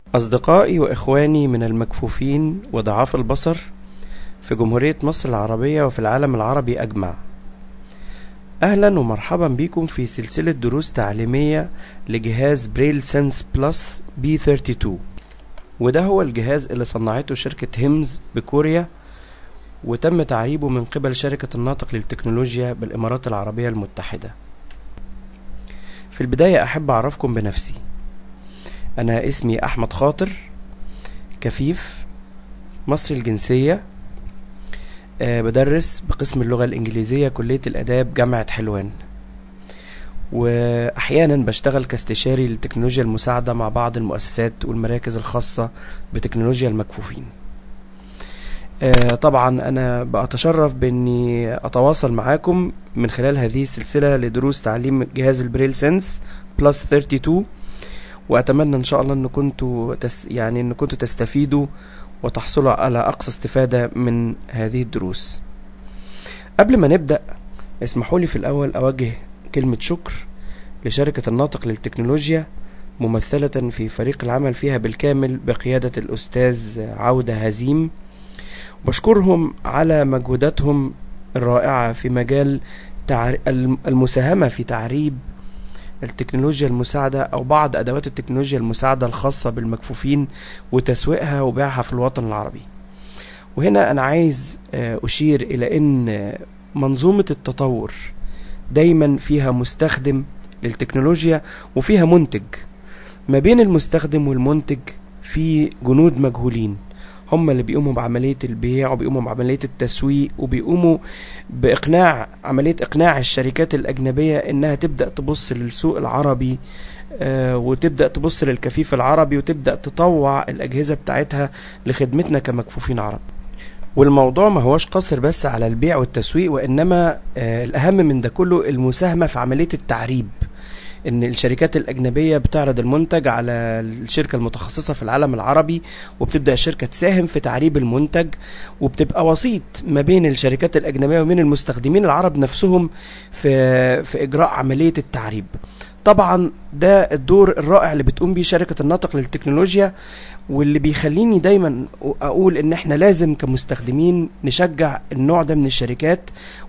أصدقائي وإخواني من المكفوفين وضعاف البصر في جمهورية مصر العربية وفي العالم العربي أجمع، أهلا ومرحبا بكم في سلسلة دروس تعليمية لجهاز بريل سنس بلس B32. وده هو الجهاز اللي صنعته شركة هيمز بكوريا، وتم تعريبه من قبل شركة الناطق للتكنولوجيا بالإمارات العربية المتحدة. في البداية أحب أعرفكم بنفسي. أنا اسمي أحمد خاطر، كفيف، مصري الجنسية، بدرس بقسم اللغة الإنجليزية كلية الآداب جامعة حلوان، وأحيانا بشتغل كاستشاري للتكنولوجيا المساعدة مع بعض المؤسسات والمراكز الخاصة بتكنولوجيا المكفوفين. طبعا أنا بأتشرف بأني أتواصل معاكم من خلال هذه السلسلة لدروس تعليم جهاز البريل سنس بلس 32، وأتمنى إن شاء الله أن كنتوا تستفيدوا وتحصلوا على أقصى استفادة من هذه الدروس. قبل ما نبدأ اسمحوا لي في الأول أوجه كلمة شكر لشركة الناطق للتكنولوجيا، ممثلة في فريق العمل فيها بالكامل بقيادة الأستاذ عودة هزيم. بشكرهم على مجهوداتهم الرائعة في مجال المساهمة في تعريب التكنولوجيا المساعدة أو بعض أدوات التكنولوجيا المساعدة الخاصة بالمكفوفين وتسويقها وبيعها في الوطن العربي. وهنا أنا عايز أشير إلى أن منظومة التطور دايما فيها مستخدم للتكنولوجيا وفيها منتج. ما بين المستخدم والمنتج في جنود مجهولين، هم اللي بيقوموا بعملية البيع وبيقوموا بعملية التسويق وبيقوموا عملية إقناع الشركات الأجنبية إنها تبدأ تبص للسوق العربي، وتبدأ تبص للكفيف العربي وتبدأ تطوع الأجهزة بتاعتها لخدمتنا كمكفوفين عرب. والموضوع ما هوش قصر بس على البيع والتسويق، وإنما الأهم من ده كله المساهمة في عملية التعريب. ان الشركات الاجنبية بتعرض المنتج على الشركة المتخصصة في العالم العربي، وبتبدأ الشركة تساهم في تعريب المنتج، وبتبقى وسيط ما بين الشركات الاجنبية وبين المستخدمين العرب نفسهم في اجراء عملية التعريب. طبعا ده الدور الرائع اللي بتقوم بيه شركة الناطق للتكنولوجيا، واللي بيخليني دايما اقول ان احنا لازم كمستخدمين نشجع النوع ده من الشركات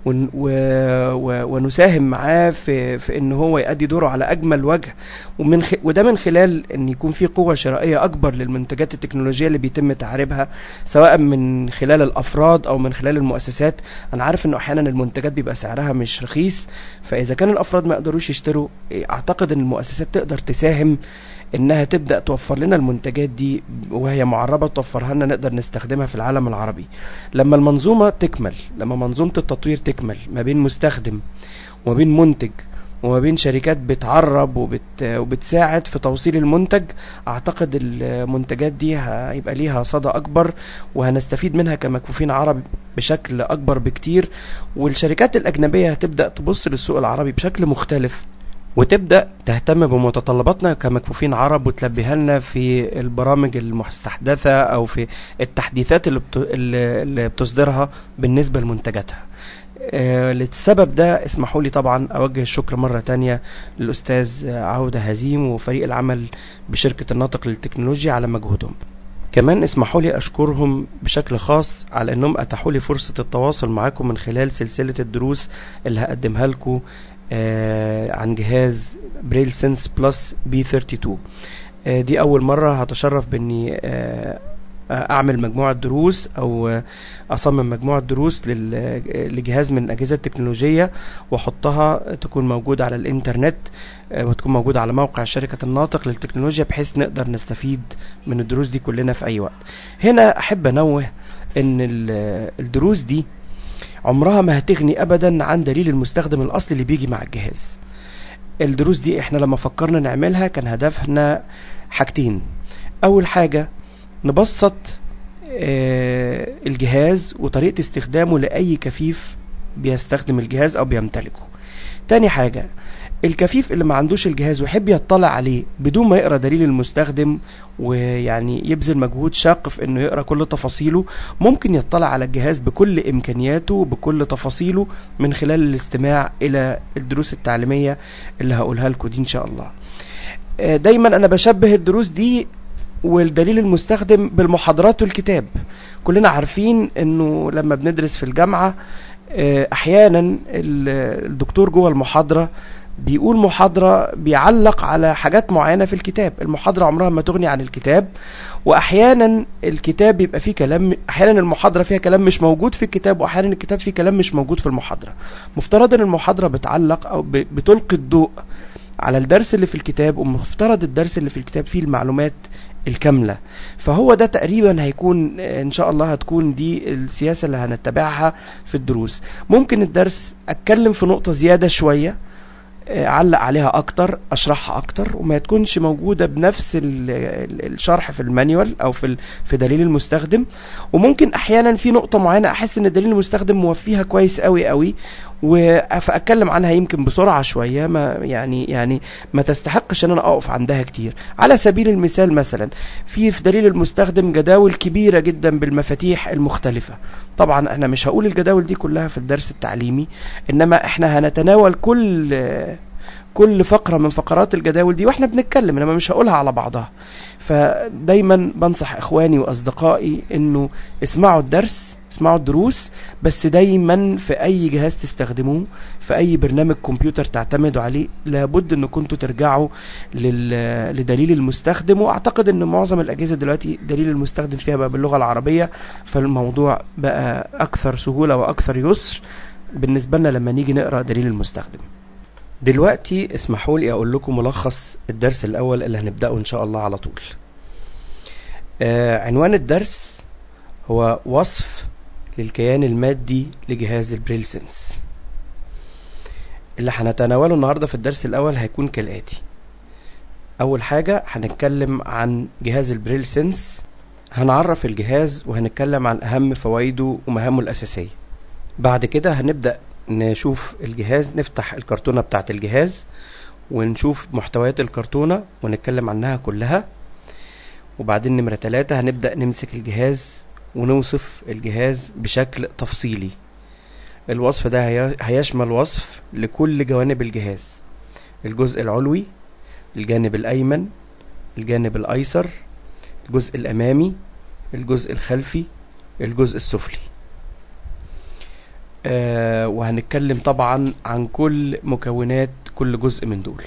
ونساهم معاه في ان هو يؤدي دوره على اجمل وجه، وده من خلال ان يكون في قوة شرائية اكبر للمنتجات التكنولوجية اللي بيتم تعريبها، سواء من خلال الافراد او من خلال المؤسسات. انا عارف انه احيانا المنتجات بيبقى سعرها مش رخيص، فاذا كان الافراد ما يقدروش يشتروا، اعتقد ان المؤسسات تقدر تساهم انها تبدأ توفر لنا المنتجات دي وهي معربة، توفرها لنا نقدر نستخدمها في العالم العربي. لما المنظومة تكمل، لما منظومة التطوير تكمل ما بين مستخدم وما بين منتج وما بين شركات بتعرب وبتساعد في توصيل المنتج، اعتقد المنتجات دي هيبقى ليها صدى اكبر وهنستفيد منها كمكفوفين عرب بشكل اكبر بكتير. والشركات الاجنبية هتبدأ تبص للسوق العربي بشكل مختلف، وتبدأ تهتم بمتطلباتنا كمكفوفين عرب وتلبيها لنا في البرامج المستحدثة أو في التحديثات اللي بتصدرها بالنسبة لمنتجاتها. للسبب ده اسمحوا لي طبعا أوجه الشكر مرة تانية للأستاذ عودة هزيم وفريق العمل بشركة الناطق للتكنولوجيا على مجهودهم. كمان اسمحوا لي أشكرهم بشكل خاص على أنهم أتاحوا لي فرصة التواصل معكم من خلال سلسلة الدروس اللي هقدمها لكم عن جهاز بريل سنس بلس B32. دي أول مرة هتشرف بأني أعمل مجموعة دروس أو أصمم مجموعة دروس لجهاز من الأجهزة التكنولوجية وأحطها تكون موجودة على الإنترنت وتكون موجودة على موقع شركة الناطق للتكنولوجيا، بحيث نقدر نستفيد من الدروس دي كلنا في أي وقت. هنا أحب أنوه أن الدروس دي عمرها ما هتغني أبدا عن دليل المستخدم الأصلي اللي بيجي مع الجهاز. الدروس دي احنا لما فكرنا نعملها كان هدفنا حاجتين. أول حاجة نبسط الجهاز وطريقة استخدامه لأي كفيف بيستخدم الجهاز أو بيمتلكه. تاني حاجة الكفيف اللي ما عندوش الجهاز ويحب يطلع عليه بدون ما يقرأ دليل المستخدم ويعني يبذل مجهود شاق في انه يقرأ كل تفاصيله، ممكن يطلع على الجهاز بكل امكانياته وبكل تفاصيله من خلال الاستماع الى الدروس التعليمية اللي هقولها لكم دي ان شاء الله. دايما انا بشبه الدروس دي والدليل المستخدم بالمحاضرات والكتاب. كلنا عارفين انه لما بندرس في الجامعة احيانا الدكتور جوه المحاضرة بيقول محاضرة بيعلق على حاجات معينة في الكتاب. المحاضرة عمرها ما تغني عن الكتاب، واحيانا الكتاب بيبقى فيه كلام، احيانا المحاضرة فيها كلام مش موجود في الكتاب، واحيانا الكتاب فيه كلام مش موجود في المحاضرة. مفترض ان المحاضرة بتعلق او بتلقي الضوء على الدرس اللي في الكتاب، ومفترض الدرس اللي في الكتاب فيه المعلومات الكاملة. فهو ده تقريبا هيكون ان شاء الله هتكون دي السياسة اللي هنتبعها في الدروس. ممكن الدرس اتكلم في نقطة زيادة شوية، علق عليها اكتر، اشرحها اكتر، وما تكونش موجودة بنفس الشرح في المانيوال او في دليل المستخدم. وممكن احيانا في نقطة معينة احس ان الدليل المستخدم موفيها كويس قوي قوي، فاتكلم عنها يمكن بسرعة شوية، ما يعني ما تستحقش ان انا اقف عندها كتير. على سبيل المثال مثلا في دليل المستخدم جداول كبيرة جدا بالمفاتيح المختلفة. طبعا انا مش هقول الجداول دي كلها في الدرس التعليمي، انما احنا هنتناول كل فقرة من فقرات الجداول دي واحنا بنتكلم، انما مش هقولها على بعضها. فدايما بنصح اخواني واصدقائي انه اسمعوا الدرس، اسمعوا الدروس، بس دايما في اي جهاز تستخدموه، في اي برنامج كمبيوتر تعتمدوا عليه، لابد ان كنتوا ترجعوا لدليل المستخدم. واعتقد ان معظم الاجهزة دلوقتي دليل المستخدم فيها بقى باللغة العربية، فالموضوع بقى اكثر سهولة واكثر يسر بالنسبة لنا لما نيجي نقرأ دليل المستخدم. دلوقتي اسمحوا لي اقول لكم ملخص الدرس الاول اللي هنبدأه ان شاء الله على طول. عنوان الدرس هو وصف للكيان المادي لجهاز البريل سنس. اللي هنتناوله النهاردة في الدرس الاول هيكون كالآتي. اول حاجة هنتكلم عن جهاز البريل سنس، هنعرف الجهاز وهنتكلم عن اهم فوائده ومهامه الاساسية. بعد كده هنبدأ نشوف الجهاز، نفتح الكرتونة بتاعت الجهاز ونشوف محتويات الكرتونة ونتكلم عنها كلها. وبعدين نمرة 3 هنبدأ نمسك الجهاز ونوصف الجهاز بشكل تفصيلي. الوصف ده هيشمل وصف لكل جوانب الجهاز: الجزء العلوي، الجانب الأيمن، الجانب الأيسر، الجزء الأمامي، الجزء الخلفي، الجزء السفلي. وهنتكلم طبعا عن كل مكونات كل جزء من دول.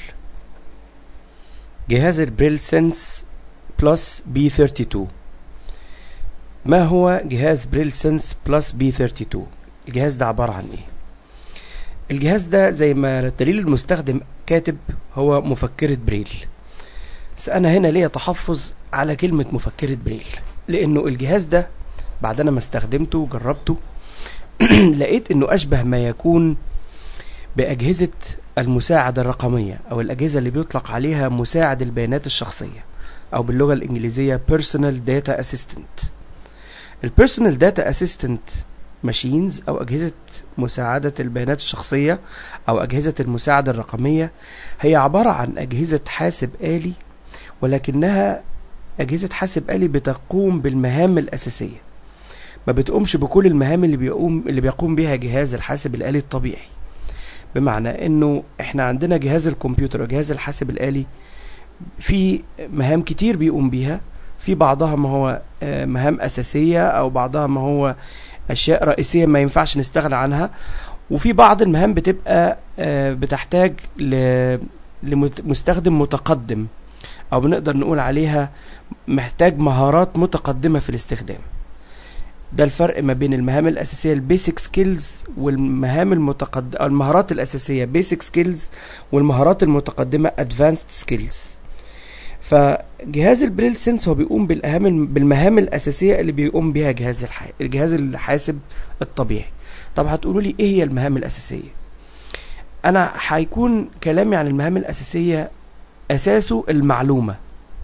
جهاز البريل سنس بلس B32. ما هو جهاز بريل سنس بلس B32؟ الجهاز ده عبارة عن ايه؟ الجهاز ده زي ما الدليل المستخدم كاتب هو مفكرة بريل، بس انا هنا ليه تحفظ على كلمة مفكرة بريل، لانه الجهاز ده بعد انا ما استخدمته وجربته لقيت انه اشبه ما يكون باجهزة المساعدة الرقمية، او الاجهزة اللي بيطلق عليها مساعد البيانات الشخصية، او باللغة الانجليزية Personal Data Assistant. Personal Data Assistant Machines او اجهزة مساعدة البيانات الشخصية او اجهزة المساعدة الرقمية هي عبارة عن اجهزة حاسب آلي، ولكنها اجهزة حاسب آلي بتقوم بالمهام الاساسية، ما بتقومش بكل المهام اللي بيقوم بها جهاز الحاسب الآلي الطبيعي. بمعنى انه احنا عندنا جهاز الكمبيوتر وجهاز الحاسب الآلي في مهام كتير بيقوم بيها، في بعضها ما هو مهام أساسية، او بعضها ما هو اشياء رئيسية ما ينفعش نستغنى عنها، وفي بعض المهام بتبقى بتحتاج لمستخدم متقدم، او بنقدر نقول عليها محتاج مهارات متقدمة في الاستخدام. ده الفرق ما بين المهام الأساسية البيسك سكيلز والمهام المتقدمة، المهارات الأساسية بيسك سكيلز والمهارات المتقدمة ادفانسد سكيلز. فجهاز البريل سنس هو بيقوم بالمهام الأساسية اللي بيقوم بها الجهاز الحاسب الطبيعي. طب هتقولوا لي ايه هي المهام الأساسية؟ انا هيكون كلامي عن المهام الأساسية أساسه المعلومة.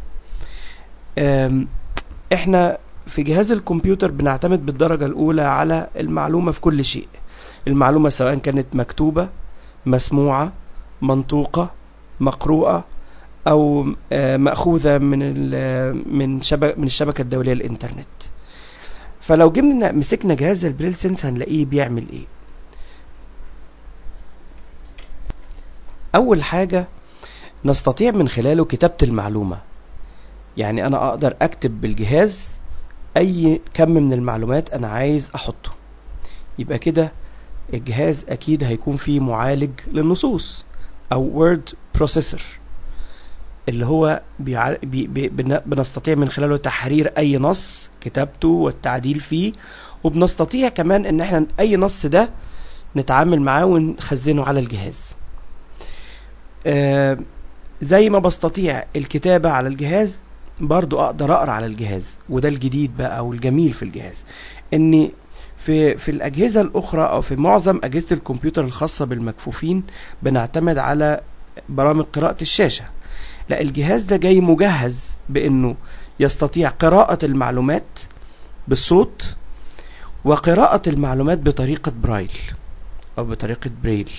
احنا في جهاز الكمبيوتر بنعتمد بالدرجة الأولى على المعلومة في كل شيء. المعلومة سواء كانت مكتوبة، مسموعة، منطوقة، مقروءة، أو مأخوذة من الشبكة الدولية الإنترنت. فلو جبنا مسكنا جهاز البريل سنس هنلاقيه بيعمل إيه؟ أول حاجة نستطيع من خلاله كتابة المعلومة. يعني انا اقدر اكتب بالجهاز اي كم من المعلومات انا عايز احطه. يبقى كده الجهاز اكيد هيكون فيه معالج للنصوص او word processor، اللي هو بنستطيع من خلاله تحرير اي نص كتابته والتعديل فيه، وبنستطيع كمان ان احنا اي نص ده نتعامل معاه ونخزنه على الجهاز. زي ما بستطيع الكتابة على الجهاز برضو اقدر اقرا على الجهاز. وده الجديد بقى والجميل في الجهاز، ان في الاجهزة الاخرى او في معظم اجهزة الكمبيوتر الخاصة بالمكفوفين بنعتمد على برامج قراءة الشاشة. لا، الجهاز ده جاي مجهز بانه يستطيع قراءة المعلومات بالصوت وقراءة المعلومات بطريقة برايل او بطريقة بريل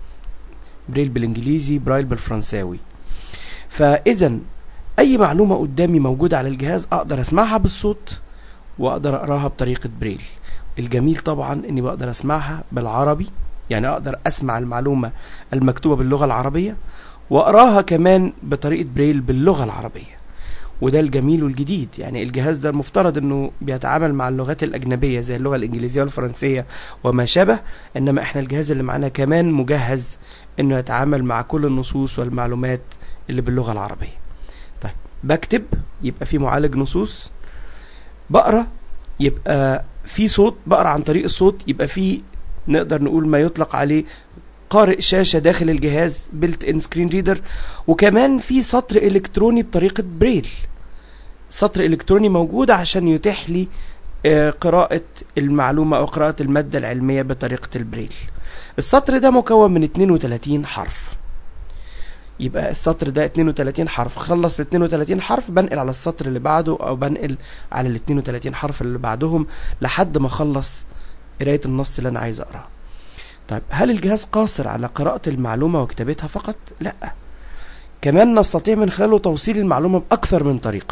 بالانجليزي، برايل بالفرنساوي. فاذا اي معلومة قدامي موجودة على الجهاز اقدر اسمعها بالصوت واقدر اقراها بطريقة بريل. الجميل طبعا اني بقدر اسمعها بالعربي، يعني اقدر اسمع المعلومة المكتوبة باللغة العربية واقراها كمان بطريقة بريل باللغة العربية. وده الجميل والجديد. يعني الجهاز ده المفترض انه بيتعامل مع اللغات الاجنبية زي اللغة الانجليزية والفرنسية وما شابه، انما احنا الجهاز اللي معنا كمان مجهز انه يتعامل مع كل النصوص والمعلومات اللي باللغة العربية. طيب، بكتب يبقى في معالج نصوص، بقرا يبقى في صوت، بقرا عن طريق الصوت، يبقى في نقدر نقول ما يطلق عليه قارئ شاشة داخل الجهاز بيلت ان سكرين ريدر، وكمان في سطر الكتروني بطريقة بريل. سطر الكتروني موجود عشان يتيح لي قراءة المعلومة او قراءة المادة العلمية بطريقة البريل. السطر ده مكون من 32 حرف. يبقى السطر ده 32 حرف، خلص ال 32 حرف بنقل على السطر اللي بعده او بنقل على ال 32 حرف اللي بعدهم لحد ما اخلص قراية النص اللي انا عايز اقراه. طيب، هل الجهاز قاصر على قراءة المعلومة وكتابتها فقط؟ لا، كمان نستطيع من خلاله توصيل المعلومة بأكثر من طريقة.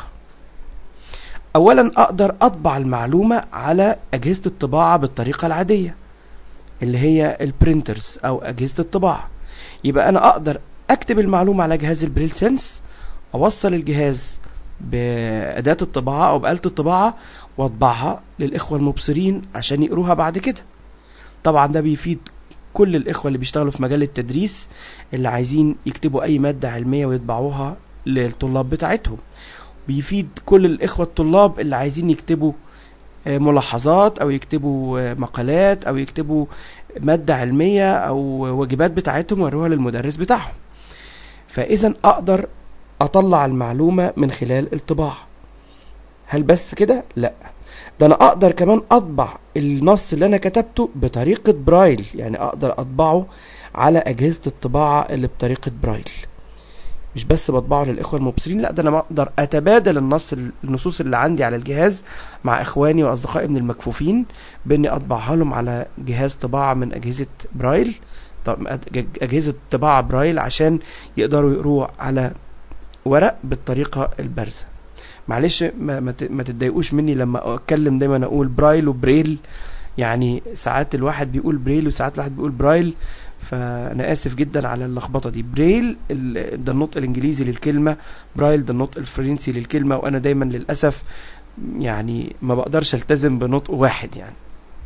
أولا أقدر أطبع المعلومة على أجهزة الطباعة بالطريقة العادية اللي هي البرينترز أو أجهزة الطباعة. يبقى أنا أقدر أكتب المعلومة على جهاز البريل سنس، أوصل الجهاز بأداة الطباعة أو بآلة الطباعة وأطبعها للإخوة المبصرين عشان يقروها بعد كده. طبعا ده بيفيد كل الإخوة اللي بيشتغلوا في مجال التدريس اللي عايزين يكتبوا أي مادة علمية ويطبعوها للطلاب بتاعتهم. بيفيد كل الإخوة الطلاب اللي عايزين يكتبوا ملاحظات أو يكتبوا مقالات أو يكتبوا مادة علمية أو واجبات بتاعتهم ويروها للمدرس بتاعهم. فإذا أقدر أطلع المعلومة من خلال الطباعة. هل بس كده؟ لا، ده أنا أقدر كمان أطبع النص اللي أنا كتبته بطريقة برايل، يعني أقدر أطبعه على أجهزة الطباعة اللي بطريقة برايل. مش بس بطبعه للإخوة المبصرين، لا، ده أنا أقدر أتبادل النصوص اللي عندي على الجهاز مع إخواني وأصدقائي من المكفوفين بإني أطبعها لهم على جهاز طباعة من أجهزة برايل، أجهزة طباعة برايل عشان يقدروا يقروه على ورق بالطريقة البارزة. معلش ما تتضايقوش مني لما اتكلم دايما اقول برايل وبريل، يعني ساعات الواحد بيقول بريل وساعات الواحد بيقول برايل، فانا اسف جدا على اللخبطه دي. بريل ده النطق الانجليزي للكلمه، برايل ده النطق الفرنسي للكلمه، وانا دايما للاسف يعني ما بقدرش التزم بنطق واحد يعني.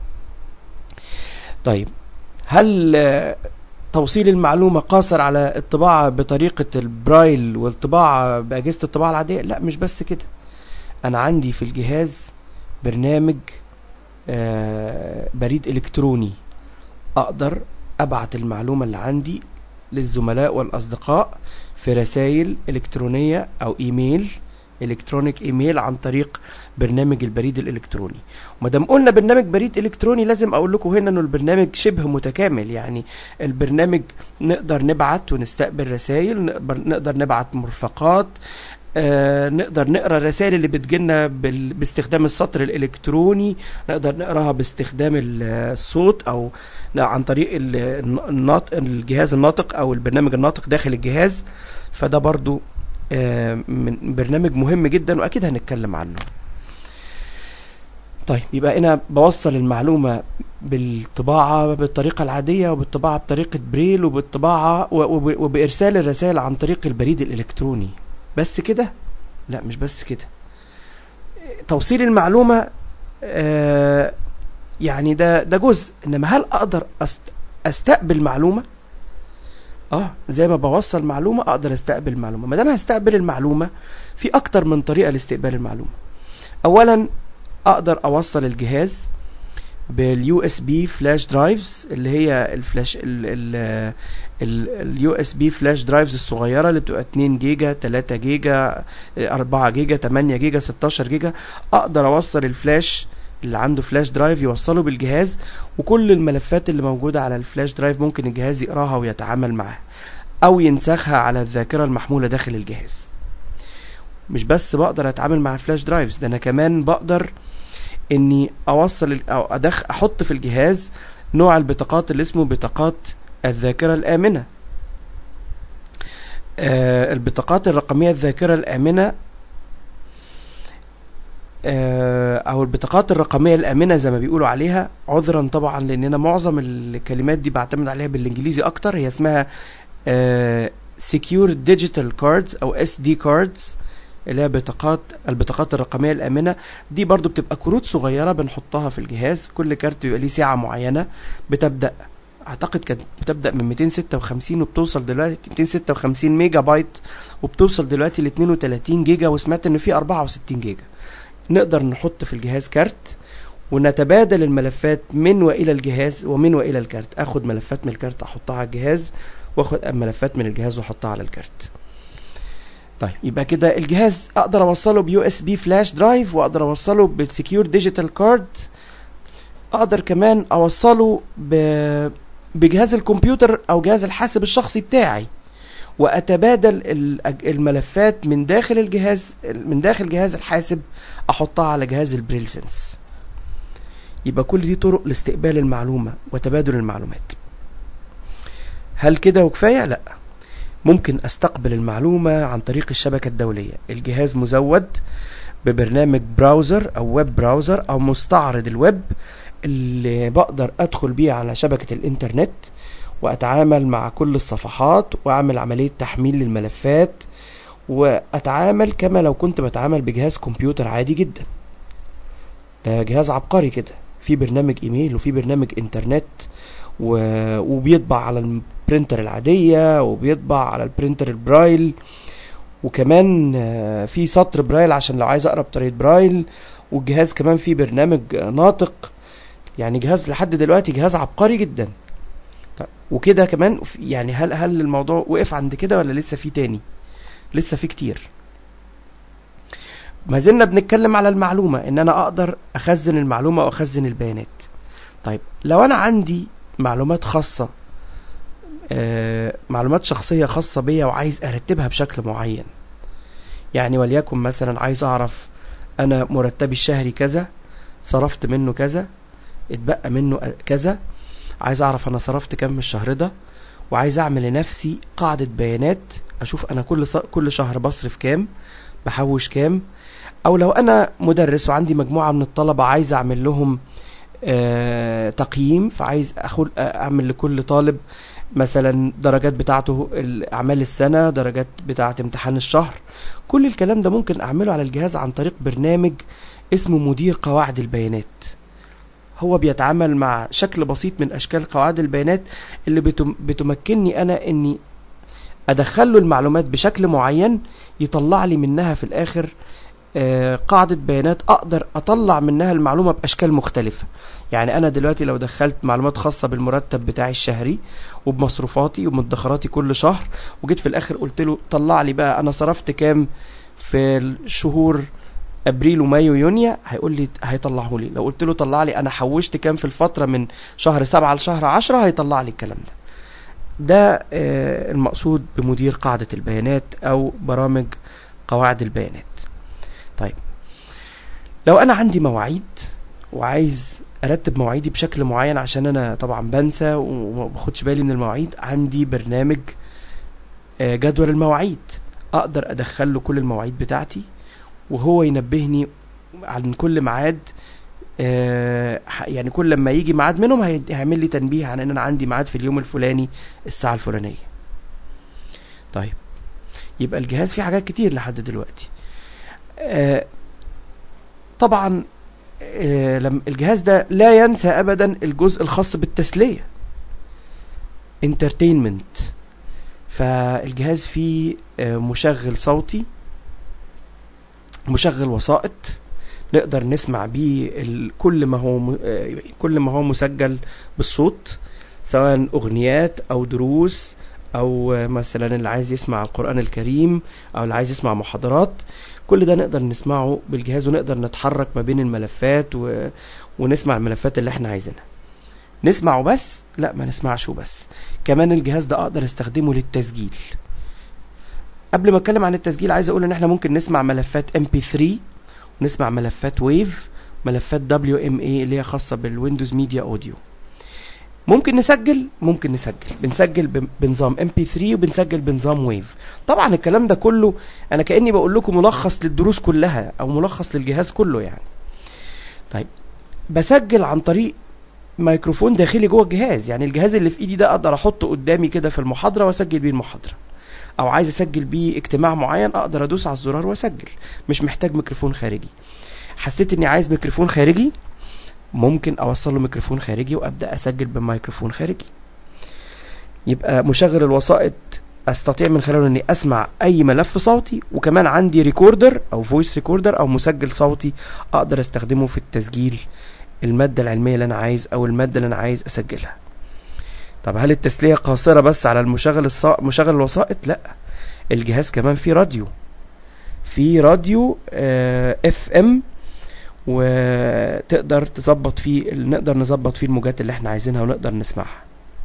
طيب، هل توصيل المعلومة قاصر على الطباعة بطريقة البرايل والطباعة بأجهزة الطباعة العادية؟ لا، مش بس كده. أنا عندي في الجهاز برنامج بريد إلكتروني، أقدر أبعت المعلومة اللي عندي للزملاء والأصدقاء في رسائل إلكترونية أو إيميل، الكترونيك ايميل، عن طريق برنامج البريد الالكتروني. ومادام قلنا برنامج بريد الكتروني لازم اقول لكم هنا انه البرنامج شبه متكامل. يعني البرنامج نقدر نبعت ونستقبل رسائل، نقدر نبعت مرفقات، نقدر نقرا الرسائل اللي بتجيلنا باستخدام السطر الالكتروني، نقدر نقراها باستخدام الصوت او عن طريق الجهاز الناطق او البرنامج الناطق داخل الجهاز. فده برضو من برنامج مهم جدا واكيد هنتكلم عنه. طيب، يبقى انا بوصل المعلومة بالطباعة بالطريقة العادية وبالطباعة بطريقة بريل وبالطباعة وبإرسال الرسائل عن طريق البريد الإلكتروني. بس كده؟ لا مش بس كده، توصيل المعلومة يعني ده جزء، انما هل اقدر استقبل معلومة؟ زي ما بوصل معلومة اقدر استقبل معلومة. ما دام هستقبل المعلومة، في اكتر من طريقة لاستقبال المعلومة. اولا اقدر اوصل الجهاز باليو اس بي فلاش درايفز، اللي هي الفلاش اليو اس بي فلاش درايفز الصغيره اللي بتبقى 2 جيجا 3 جيجا 4 جيجا 8 جيجا 16 جيجا. اقدر اوصل الفلاش اللي عنده فلاش درايف يوصله بالجهاز، وكل الملفات اللي موجوده على الفلاش درايف ممكن الجهاز يقراها ويتعامل معاها او ينسخها على الذاكره المحموله داخل الجهاز. مش بس بقدر اتعامل مع الفلاش درايفز، ده انا كمان بقدر اني اوصل او احط في الجهاز نوع البطاقات اللي اسمه بطاقات الذاكرة الآمنة. البطاقات الرقمية الذاكرة الآمنة او البطاقات الرقمية الآمنة زي ما بيقولوا عليها، عذرا طبعا لاننا معظم الكلمات دي بعتمد عليها بالانجليزي اكتر. هي اسمها Secure Digital Cards او SD Cards، اللي هي البطاقات الرقمية الآمنة. دي برضو بتبقى كروت صغيرة بنحطها في الجهاز، كل كارت بيبقى ليه سعة معينة، بتبدأ اعتقد كانت بتبدأ من 256 وبتوصل دلوقتي 256 ميجا بايت، وبتوصل دلوقتي ل 32 جيجا، وسمعت ان في 64 جيجا. نقدر نحط في الجهاز كارت ونتبادل الملفات من والى الجهاز ومن والى الكارت. اخد ملفات من الكارت احطها على الجهاز، واخد ملفات من الجهاز واحطها على الكارت. طيب يبقى كده الجهاز اقدر اوصله بيو اس بي فلاش درايف، واقدر اوصله بالسكيور ديجيتال كارد، اقدر كمان اوصله بجهاز الكمبيوتر او جهاز الحاسب الشخصي بتاعي، واتبادل الملفات من داخل الجهاز، من داخل جهاز الحاسب احطها على جهاز البريلسنس. يبقى كل دي طرق لاستقبال المعلومة وتبادل المعلومات. هل كده وكفاية؟ لا، ممكن استقبل المعلومة عن طريق الشبكة الدولية. الجهاز مزود ببرنامج براوزر او ويب براوزر او مستعرض الويب، اللي بقدر ادخل بيه على شبكة الانترنت واتعامل مع كل الصفحات، واعمل عملية تحميل للملفات، واتعامل كما لو كنت بتعامل بجهاز كمبيوتر عادي جدا. ده جهاز عبقري كده، في برنامج ايميل وفي برنامج انترنت، وبيطبع على البرينتر العادية، وبيطبع على البرينتر البرايل، وكمان في سطر برايل عشان لو عايز اقرا بطريقة برايل، والجهاز كمان فيه برنامج ناطق. يعني جهاز لحد دلوقتي جهاز عبقري جدا. طيب وكده كمان يعني هل الموضوع وقف عند كده ولا لسه في تاني؟ لسه في كتير. ما زلنا بنتكلم على المعلومة، ان انا اقدر اخزن المعلومة واخزن البيانات. طيب لو انا عندي معلومات خاصة، معلومات شخصية خاصة بيا، وعايز ارتبها بشكل معين، يعني وليكن مثلا عايز اعرف انا مرتبي الشهري كذا، صرفت منه كذا، اتبقى منه كذا، عايز اعرف انا صرفت كام الشهر ده، وعايز اعمل لنفسي قاعدة بيانات اشوف انا كل شهر بصرف كام، بحوش كام. او لو انا مدرس وعندي مجموعة من الطلبة عايز اعمل لهم تقييم، فعايز اعمل لكل طالب مثلا درجات بتاعته اعمال السنة، درجات بتاعة امتحان الشهر. كل الكلام ده ممكن اعمله على الجهاز عن طريق برنامج اسمه مدير قواعد البيانات. هو بيتعامل مع شكل بسيط من اشكال قواعد البيانات اللي بتمكنني انا اني ادخله المعلومات بشكل معين، يطلع لي منها في الاخر قاعدة بيانات اقدر اطلع منها المعلومة باشكال مختلفة. يعني انا دلوقتي لو دخلت معلومات خاصة بالمرتب بتاعي الشهري وبمصروفاتي ومدخراتي كل شهر، وجيت في الاخر قلت له طلع لي بقى انا صرفت كام في الشهور ابريل ومايو ويونيو، هيقول لي هيطلعه لي. لو قلت له طلع لي انا حوشت كام في الفترة من شهر 7 لشهر 10، هيطلع لي الكلام ده. ده المقصود بمدير قاعدة البيانات او برامج قواعد البيانات. طيب لو انا عندي مواعيد وعايز ارتب مواعيدي بشكل معين، عشان انا طبعا بنسى وما باخدش بالي من المواعيد، عندي برنامج جدول المواعيد، اقدر ادخل له كل المواعيد بتاعتي، وهو ينبهني عن كل ميعاد. يعني كل لما يجي ميعاد منهم هيعمل لي تنبيه عن ان انا عندي ميعاد في اليوم الفلاني الساعة الفلانية. طيب يبقى الجهاز فيه حاجات كتير لحد دلوقتي. طبعا لما الجهاز ده لا ينسى ابدا الجزء الخاص بالتسلية entertainment. فالجهاز فيه مشغل صوتي، مشغل وسائط نقدر نسمع بيه كل ما هو مسجل بالصوت، سواء اغنيات او دروس، او مثلا اللي عايز يسمع القرآن الكريم، او اللي عايز يسمع محاضرات. كل ده نقدر نسمعه بالجهاز، ونقدر نتحرك ما بين الملفات ونسمع الملفات اللي احنا عايزينها. نسمعه بس؟ لا، ما نسمعش بس، كمان الجهاز ده اقدر استخدمه للتسجيل. قبل ما اتكلم عن التسجيل عايز اقول ان احنا ممكن نسمع ملفات MP3، ونسمع ملفات ويف، ملفات WMA اللي هي خاصة بالويندوز ميديا اوديو. ممكن نسجل بنسجل بنظام MP3 وبنسجل بنظام ويف. طبعا الكلام ده كله انا كأني بقول لكم ملخص للدروس كلها او ملخص للجهاز كله يعني. طيب، بسجل عن طريق ميكروفون داخلي جوه الجهاز. يعني الجهاز اللي في ايدي ده اقدر احطه قدامي كده في المحاضرة واسجل بيه المحاضرة، او عايز اسجل بيه اجتماع معين اقدر ادوس على الزرار واسجل، مش محتاج ميكروفون خارجي. حسيت اني عايز ميكروفون خارجي، ممكن اوصل له ميكروفون خارجي وابدا اسجل بميكروفون خارجي. يبقى مشغل الوسائط استطيع من خلاله اني اسمع اي ملف صوتي، وكمان عندي ريكوردر او فويس ريكوردر او مسجل صوتي اقدر استخدمه في التسجيل المادة العلمية اللي انا عايز او المادة اللي انا عايز اسجلها. طب هل التسلية قاصرة بس على مشغل الوسائط؟ لا، الجهاز كمان فيه راديو FM، وتقدر نقدر نظبط فيه الموجات اللي احنا عايزينها ونقدر نسمعها.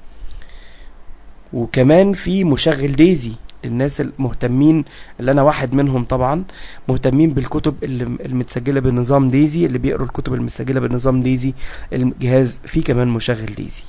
وكمان في مشغل ديزي للناس المهتمين، اللي انا واحد منهم طبعا، مهتمين بالكتب المتسجلة بنظام ديزي، اللي بيقروا الكتب المتسجلة بنظام ديزي. الجهاز فيه كمان مشغل ديزي.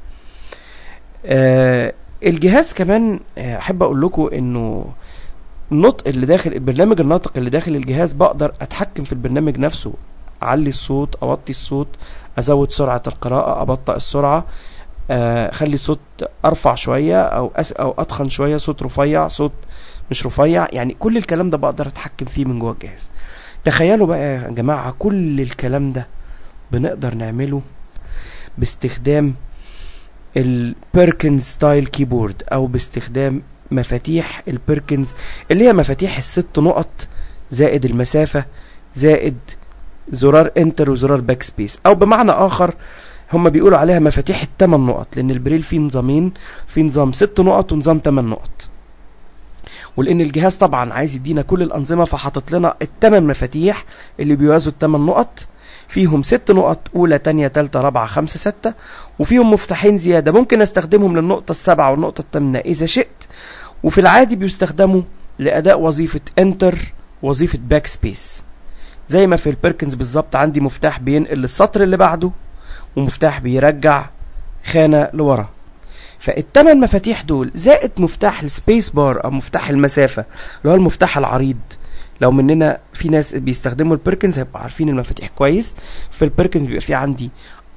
الجهاز كمان احب اقول لكم انه النطق اللي داخل البرنامج، الناطق اللي داخل الجهاز، بقدر اتحكم في البرنامج نفسه، اعلي الصوت، اوطي الصوت، ازود سرعة القراءة، ابطئ السرعة، اخلي الصوت ارفع شوية او اتخن شوية، صوت رفيع، صوت مش رفيع. يعني كل الكلام ده بقدر اتحكم فيه من جوه الجهاز. تخيلوا بقى يا جماعة كل الكلام ده بنقدر نعمله باستخدام البيركنز ستايل كيبورد، او باستخدام مفاتيح البيركنز اللي هي مفاتيح ال6 نقط زائد المسافة زائد زرار انتر وزرار باك سبيس، او بمعنى اخر هم بيقولوا عليها مفاتيح ال8 نقط، لان البريل فيه نظامين، في نظام 6 نقط ونظام 8 نقط. ولان الجهاز طبعا عايز يدينا كل الانظمة، فحطت لنا ال8 مفاتيح اللي بيوازوا ال8 نقط، فيهم 6 نقط اولى تانية تالتة رابعة 5 6، وفيهم مفتاحين زيادة ممكن استخدمهم للنقطة 7 والنقطة 8 اذا شئت. وفي العادي بيستخدموا لأداء وظيفة انتر، وظيفة باك سبيس، زي ما في البيركنز بالظبط. عندي مفتاح بينقل للسطر اللي بعده، ومفتاح بيرجع خانة لورا. فال8 مفاتيح دول زائد مفتاح السبيس بار او مفتاح المسافة اللي هو المفتاح العريض. لو مننا في ناس بيستخدموا البيركنز هيبقوا عارفين المفاتيح كويس. في البيركنز بيبقى في عندي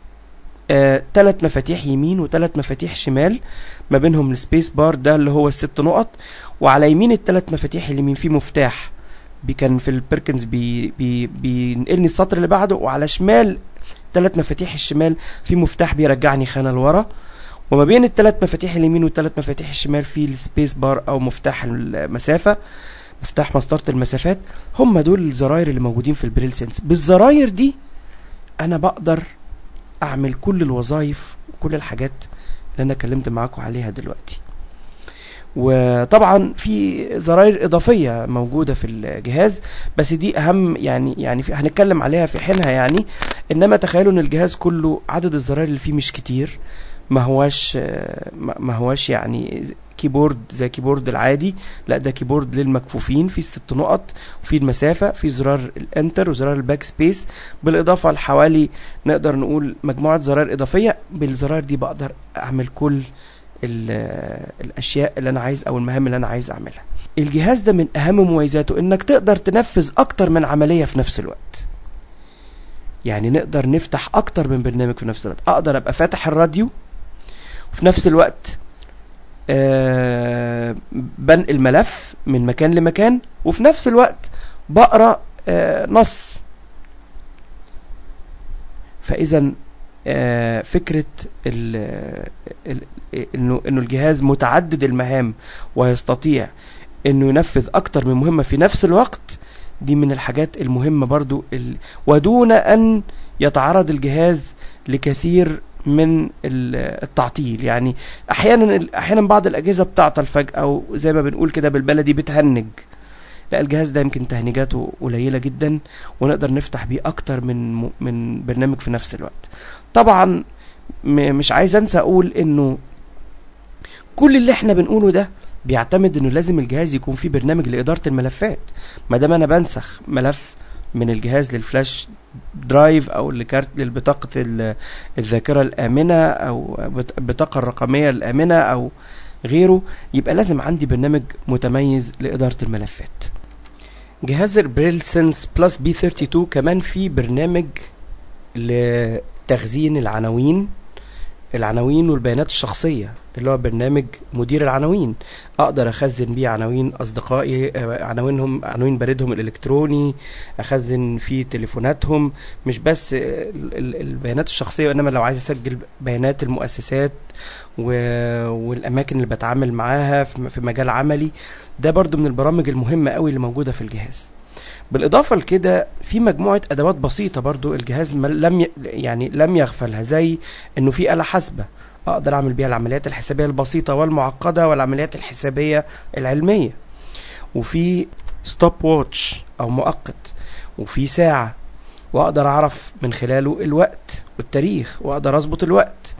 3 مفاتيح يمين و3 مفاتيح شمال، ما بينهم السبيس بار ده اللي هو ال6 نقط. وعلى يمين ال3 مفاتيح اليمين في مفتاح كان في البيركنز بينقلني السطر اللي بعده، وعلى شمال 3 مفاتيح الشمال في مفتاح بيرجعني خانة لورا. وما بين ال3 مفاتيح اليمين وال3 مفاتيح الشمال في السبيس بار او مفتاح المسافة، مفتاح مسطرة المسافات. هم دول الزراير اللي موجودين في البريل سنس. بالزراير دي انا بقدر اعمل كل الوظائف وكل الحاجات اللي انا اتكلمت معاكم عليها دلوقتي. وطبعا في زراير اضافية موجودة في الجهاز، بس دي اهم يعني هنتكلم عليها في حينها يعني. انما تخيلوا ان الجهاز كله عدد الزراير اللي فيه مش كتير، ما هواش يعني كيبورد زي كيبورد العادي، لا ده كيبورد للمكفوفين، فيه 6 نقط وفيه المسافة، فيه زرار الانتر وزرار الباك سبيس، بالاضافة لحوالي نقدر نقول مجموعة زراير اضافية. بالزراير دي بقدر اعمل كل الاشياء اللي انا عايز او المهام اللي انا عايز اعملها. الجهاز ده من اهم مميزاته انك تقدر تنفذ اكتر من عملية في نفس الوقت. يعني نقدر نفتح اكتر من برنامج في نفس الوقت. اقدر ابقى فاتح الراديو وفي نفس الوقت بنقل ملف من مكان لمكان، وفي نفس الوقت بقرأ نص. فاذا فكرة انه الجهاز متعدد المهام ويستطيع انه ينفذ اكتر من مهمة في نفس الوقت، دي من الحاجات المهمة برضو ودون ان يتعرض الجهاز لكثير من التعطيل. يعني احيانا بعض الاجهزة بتعطل فجأة، او زي ما بنقول كده بالبلدي بتهنج. لا، الجهاز ده يمكن تهنيجاته قليلة جدا، ونقدر نفتح بيه اكتر من برنامج في نفس الوقت. طبعا مش عايز انسى اقول انه كل اللي احنا بنقوله ده بيعتمد انه لازم الجهاز يكون فيه برنامج لادارة الملفات. ما دام انا بنسخ ملف من الجهاز للفلاش درايف او لكارت للبطاقة الذاكرة الامنة او البطاقة الرقمية الامنة او غيره، يبقى لازم عندي برنامج متميز لادارة الملفات. جهاز البريل سنس بلس بي 32 كمان فيه برنامج لتخزين العناوين والبيانات الشخصية، اللي هو برنامج مدير العناوين. اقدر اخزن بيه عناوين اصدقائي، عناوين بريدهم الالكتروني، اخزن فيه تليفوناتهم، مش بس البيانات الشخصية، وانما لو عايز اسجل بيانات المؤسسات والاماكن اللي بتعامل معاها في مجال عملي. ده برضو من البرامج المهمة قوي اللي موجودة في الجهاز. بالاضافة لكده في مجموعة ادوات بسيطة برضو الجهاز لم يغفلها، زي انه في آلة حاسبة اقدر اعمل بيها العمليات الحسابية البسيطة والمعقدة والعمليات الحسابية العلمية، وفي ستوب واتش او مؤقت، وفي ساعة واقدر اعرف من خلاله الوقت والتاريخ، واقدر اظبط الوقت.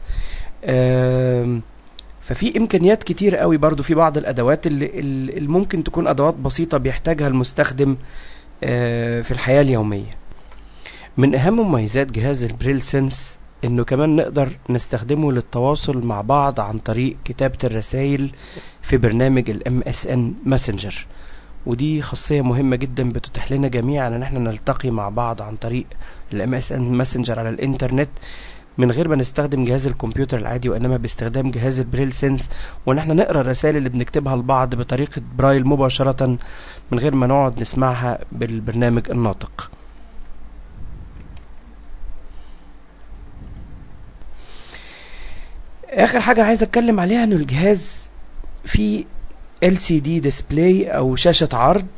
ففي امكانيات كتير قوي برضو في بعض الادوات اللي ممكن تكون ادوات بسيطة بيحتاجها المستخدم في الحياة اليومية. من اهم مميزات جهاز البريل سنس انه كمان نقدر نستخدمه للتواصل مع بعض عن طريق كتابة الرسائل في برنامج MSN ماسنجر، ودي خاصية مهمة جدا بتتيح لنا جميعا ان احنا نلتقي مع بعض عن طريق MSN ماسنجر على الانترنت من غير ما نستخدم جهاز الكمبيوتر العادي، وانما باستخدام جهاز البريل سنس، وان احنا نقرا الرسائل اللي بنكتبها لبعض بطريقة برايل مباشرة من غير ما نقعد نسمعها بالبرنامج الناطق. اخر حاجة عايز اتكلم عليها انه الجهاز فيه LCD ديسبلاي او شاشة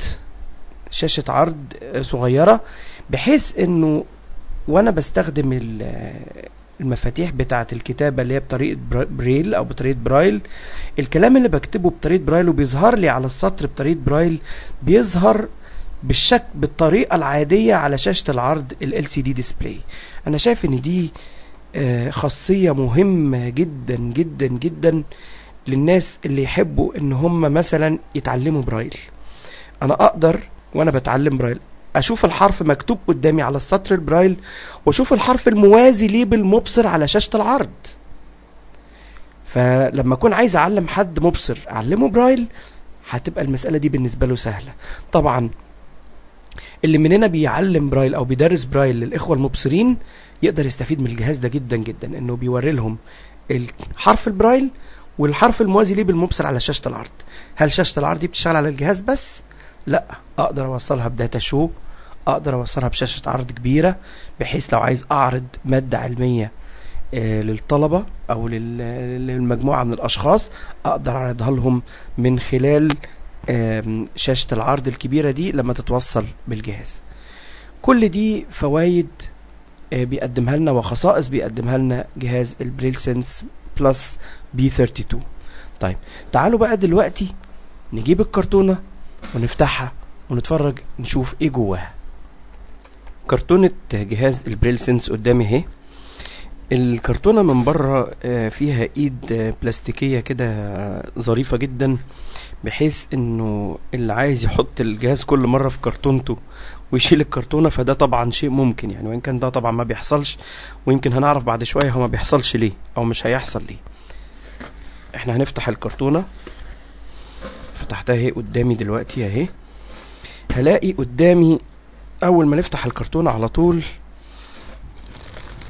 عرض صغيرة، بحيث انه وانا بستخدم المفاتيح بتاعة الكتابة اللي هي بطريقة بريل او بطريقة برايل، الكلام اللي بكتبه بطريقة برايل وبيظهر لي على السطر بطريقة برايل بيظهر بالطريقة العادية على شاشة العرض LCD ديسبلاي. انا شايف ان دي خاصية مهمة جدا جدا جدا للناس اللي يحبوا ان هم مثلا يتعلموا برايل. انا اقدر وانا بتعلم برايل اشوف الحرف مكتوب قدامي على السطر البرايل، واشوف الحرف الموازي ليه بالمبصر على شاشة العرض. فلما اكون عايز اعلم حد مبصر اعلمه برايل، هتبقى المسألة دي بالنسبة له سهلة. طبعا اللي مننا بيعلم برايل او بيدرس برايل للاخوة المبصرين يقدر يستفيد من الجهاز ده جدا جدا، انه بيوري لهم الحرف البرايل والحرف الموازي ليه بالمبصر على شاشة العرض. هل شاشة العرض دي بتشتغل على الجهاز بس؟ لا، اقدر اوصلها بداتا شو، اقدر اوصلها بشاشة عرض كبيرة، بحيث لو عايز اعرض مادة علمية للطلبة او للمجموعة من الاشخاص اقدر اعرضها لهم من خلال شاشة العرض الكبيرة دي لما تتوصل بالجهاز. كل دي فوائد بيقدمها لنا وخصائص بيقدمها لنا جهاز البريل سنس بلس بي 32. طيب تعالوا بقى دلوقتي نجيب الكرتونة ونفتحها ونتفرج نشوف ايه جواها. كرتونة جهاز البريل سنس قدامي اهي. الكرتونة من بره فيها ايد بلاستيكية كده ظريفة جدا، بحيث انه اللي عايز يحط الجهاز كل مرة في كرتونته ويشيل الكرتونة، فده طبعا شيء ممكن يعني، وان كان ده طبعا ما بيحصلش، ويمكن هنعرف بعد شوية هو ما بيحصلش ليه او مش هيحصل ليه. احنا هنفتح الكرتونة، فتحتها اهي قدامي دلوقتي اهي. هلاقي قدامي اول ما نفتح الكرتونة على طول،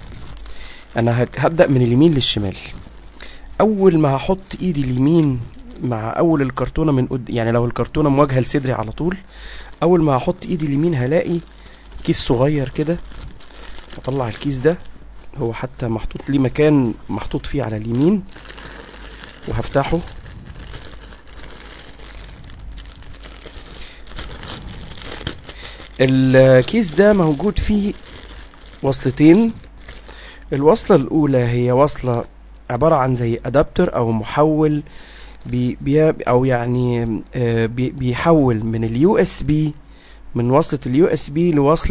انا هبدأ من اليمين للشمال. اول ما هحط ايدي اليمين مع اول الكرتونه من يعني لو الكرتونه مواجهه لصدري على طول، اول ما هحط ايدي اليمين هلاقي كيس صغير كده. اطلع الكيس ده، هو حتى محطوط ليه مكان محطوط فيه على اليمين، وهفتحه. الكيس ده موجود فيه وصلتين. الوصلة الأولى هي وصلة عبارة عن زي أدابتر أو محول أو يعني بيحول من اليو اس بي، من وصلة اليو اس بي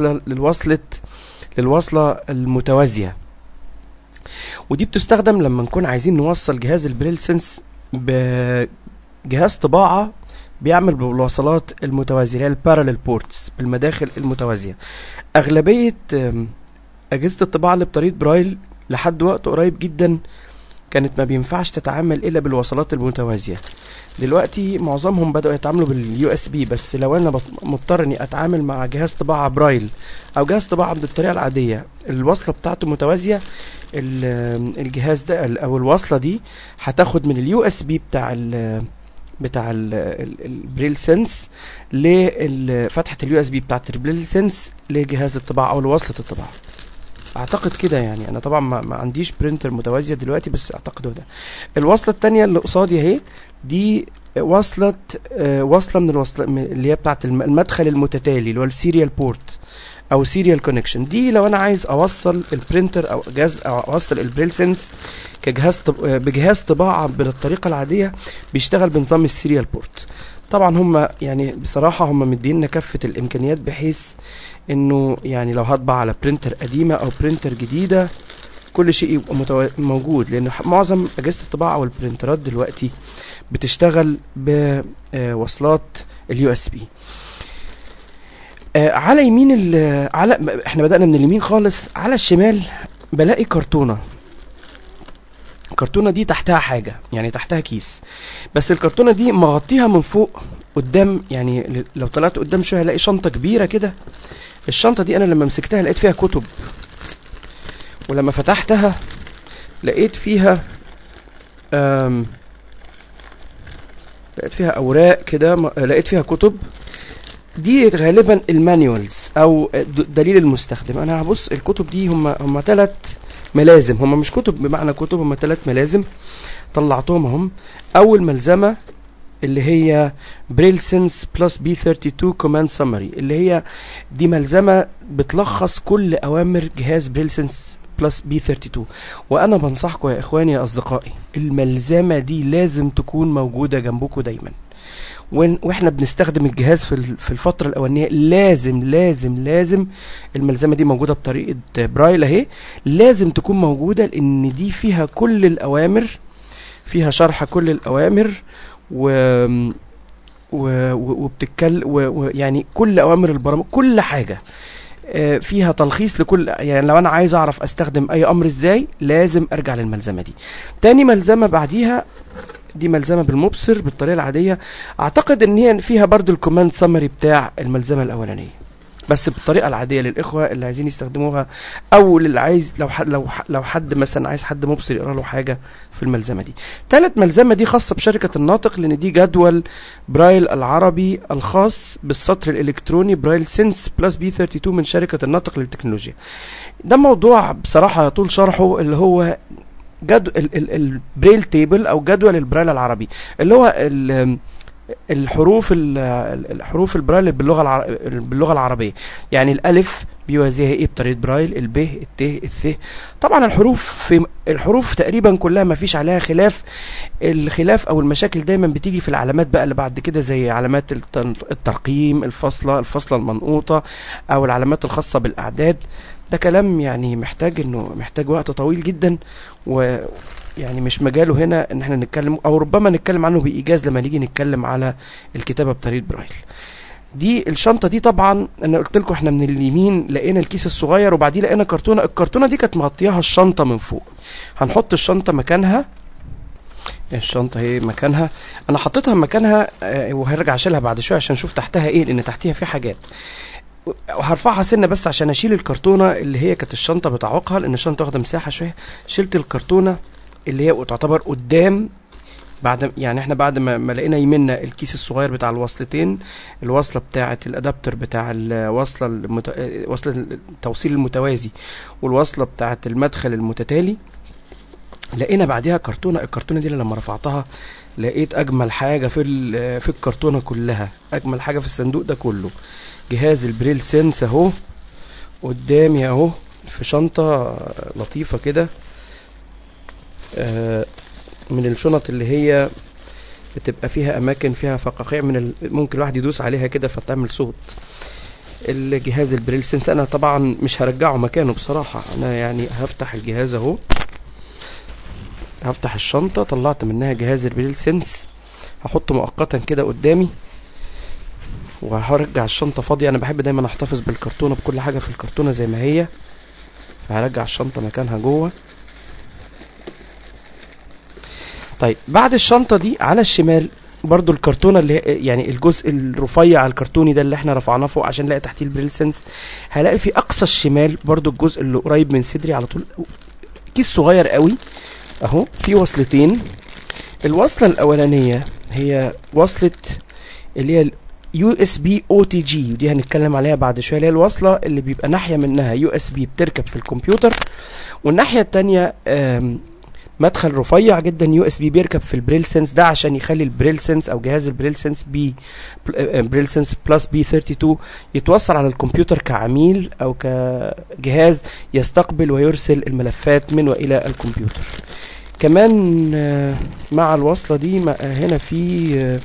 للوصلة المتوازية. ودي بتستخدم لما نكون عايزين نوصل جهاز البريل سنس بجهاز طباعة بيعمل بالوصلات المتوازية اللي هي البارالل بورتس، بالمداخل المتوازية. أغلبية أجهزة الطباعة اللي بطريقة برايل لحد وقت قريب جدا كانت ما بينفعش تتعامل إلا بالوصلات المتوازية. دلوقتي معظمهم بدأوا يتعاملوا باليو اس بي، بس لو أنا مضطر إني أتعامل مع جهاز طباعة برايل أو جهاز طباعة بالطريقة العادية الوصلة بتاعته متوازية، الجهاز ده أو الوصلة دي هتاخد من اليو اس بي بتاع البريل سنس لفتحة اليو اس بي بتاعت البريل سنس لجهاز الطباعة او لوصلة الطباعة. اعتقد كده يعني. انا طبعا ما عنديش برينتر متوازية دلوقتي، بس اعتقد ده. الوصلة التانية اللي قصادي اهي دي وصلة من الوصلة اللي هي بتاعت المدخل المتتالي اللي هو السيريال بورت او سيريال كونكشن. دي لو انا عايز اوصل البرينتر او جهاز او اوصل البريل سنس بجهاز طباعة بالطريقة العادية بيشتغل بنظام السيريال بورت. طبعا هم يعني بصراحة هم مديننا كافة الامكانيات بحيث انه يعني لو هطبع على برينتر قديمة او برينتر جديدة كل شيء يبقى موجود، لان معظم اجهزة الطباعة او البرينترات دلوقتي بتشتغل بوصلات اليو اس بي. على يمين احنا بدأنا من اليمين خالص. على الشمال بلاقي كرتونة. الكرتونة دي تحتها حاجة، يعني تحتها كيس، بس الكرتونة دي مغطيها من فوق قدام. يعني لو طلعت قدام شوية هلاقي شنطة كبيرة كده. الشنطة دي انا لما مسكتها لقيت فيها كتب، ولما فتحتها لقيت فيها اوراق كده، لقيت فيها كتب. دي غالبا المانيوالز او دليل المستخدم. انا هبص الكتب دي هم 3 ملازم، هم مش كتب بمعنى كتب، هم 3 ملازم طلعتهم هم. اول ملزمة اللي هي بريل سنس بلس بي 32 كوماند سمري، اللي هي دي ملزمة بتلخص كل اوامر جهاز بريل سنس بلس بي 32. وانا بنصحكم يا اخواني يا اصدقائي، الملزمة دي لازم تكون موجودة جنبكم دايما. واحنا بنستخدم الجهاز في الفترة الاولانية لازم الملزمة دي موجودة بطريقة برايل اهي، لازم تكون موجودة، لان دي فيها كل الاوامر، فيها شرح كل الاوامر وبتتكلم يعني كل اوامر البرامج، كل حاجة فيها تلخيص لكل. يعني لو انا عايز اعرف استخدم اي امر ازاي لازم ارجع للملزمة دي. تاني ملزمة بعديها دي ملزمة بالمبصر بالطريقة العادية، اعتقد ان هي فيها برضو الكوماند سمري بتاع الملزمة الاولانية بس بالطريقة العادية للاخوة اللي عايزين يستخدموها، او اللي عايز لو حد مثلا عايز حد مبصر يقرا له حاجة في الملزمة دي. تالت ملزمة دي خاصة بشركة الناطق، لان دي جدول برايل العربي الخاص بالسطر الالكتروني برايل سنس بلس بي 32 من شركة الناطق للتكنولوجيا. ده موضوع بصراحة طول شرحه، اللي هو البريل تيبل او جدول البرايل العربي، اللي هو الحروف البرايل باللغة العربية. يعني الالف بيوازيها ايه بطريقة برايل، الب، الت، الث. طبعا الحروف تقريبا كلها ما فيش عليها خلاف. الخلاف او المشاكل دايما بتيجي في العلامات بقى اللي بعد كده، زي علامات الترقيم، الفصلة المنقوطة، او العلامات الخاصة بالاعداد. ده كلام يعني محتاج وقت طويل جدا، ويعني مش مجاله هنا ان احنا نتكلم، او ربما نتكلم عنه بإيجاز لما نيجي نتكلم على الكتابة بطريقة برايل. دي الشنطة دي طبعا انا قلت لكم احنا من اليمين لقينا الكيس الصغير، وبعدين لقينا كرتونة. الكرتونة دي كانت مغطياها الشنطة من فوق. هنحط الشنطة مكانها. الشنطة هي مكانها، انا حطيتها مكانها وهرجع اشيلها بعد شوية عشان نشوف تحتها ايه، لان تحتها في حاجات. وهرفعها سنة بس عشان اشيل الكرتونة اللي هي كانت الشنطة بتعوقها، لان الشنطة واخدة مساحة شوية. شلت الكرتونة اللي هي تعتبر قدام احنا بعد ما لقينا يمنا الكيس الصغير بتاع الوصلتين، الوصله بتاعه الادابتر بتاع وصله التوصيل المتوازي والوصله بتاعه المدخل المتتالي، لقينا بعدها الكرتونه دي لما رفعتها لقيت اجمل حاجه في الكرتونه كلها، اجمل حاجه في الصندوق ده كله جهاز البريل سنس اهو قدامي اهو في شنطه لطيفه كده، من الشنط اللي هي بتبقى فيها اماكن فيها فقاقيع ممكن الواحد يدوس عليها كده فتعمل صوت. الجهاز البريل سنس انا طبعا مش هرجعه مكانه بصراحه، انا يعني هفتح الجهاز اهو، هفتح الشنطه طلعت منها جهاز البريل سنس، هحطه مؤقتا كده قدامي وهرجع الشنطه فاضيه. انا بحب دايما احتفظ بالكرتونه بكل حاجه في الكرتونه زي ما هي، فهرجع الشنطه مكانها جوه. طيب بعد الشنطه دي على الشمال برضو الكرتونه اللي يعني الجزء الرفيع الكرتوني ده اللي احنا رفعناه فوق عشان نلاقي تحتيه البريل سنس، هلاقي في اقصى الشمال برضو الجزء اللي قريب من صدري على طول كيس صغير قوي اهو، في وصلتين. الوصله الاولانيه هي وصله اللي هي USB OTG، ودي هنتكلم عليها بعد شويه، اللي هي الوصله اللي بيبقى ناحيه منها USB بتركب في الكمبيوتر، والناحيه الثانيه مدخل رفيع جدا USB بيركب في البريل سنس ده عشان يخلي البريل سنس او جهاز البريل سنس بريل سنس بلس B32 يتوصل على الكمبيوتر كعميل او كجهاز يستقبل ويرسل الملفات من والى الكمبيوتر. كمان مع الوصله دي هنا في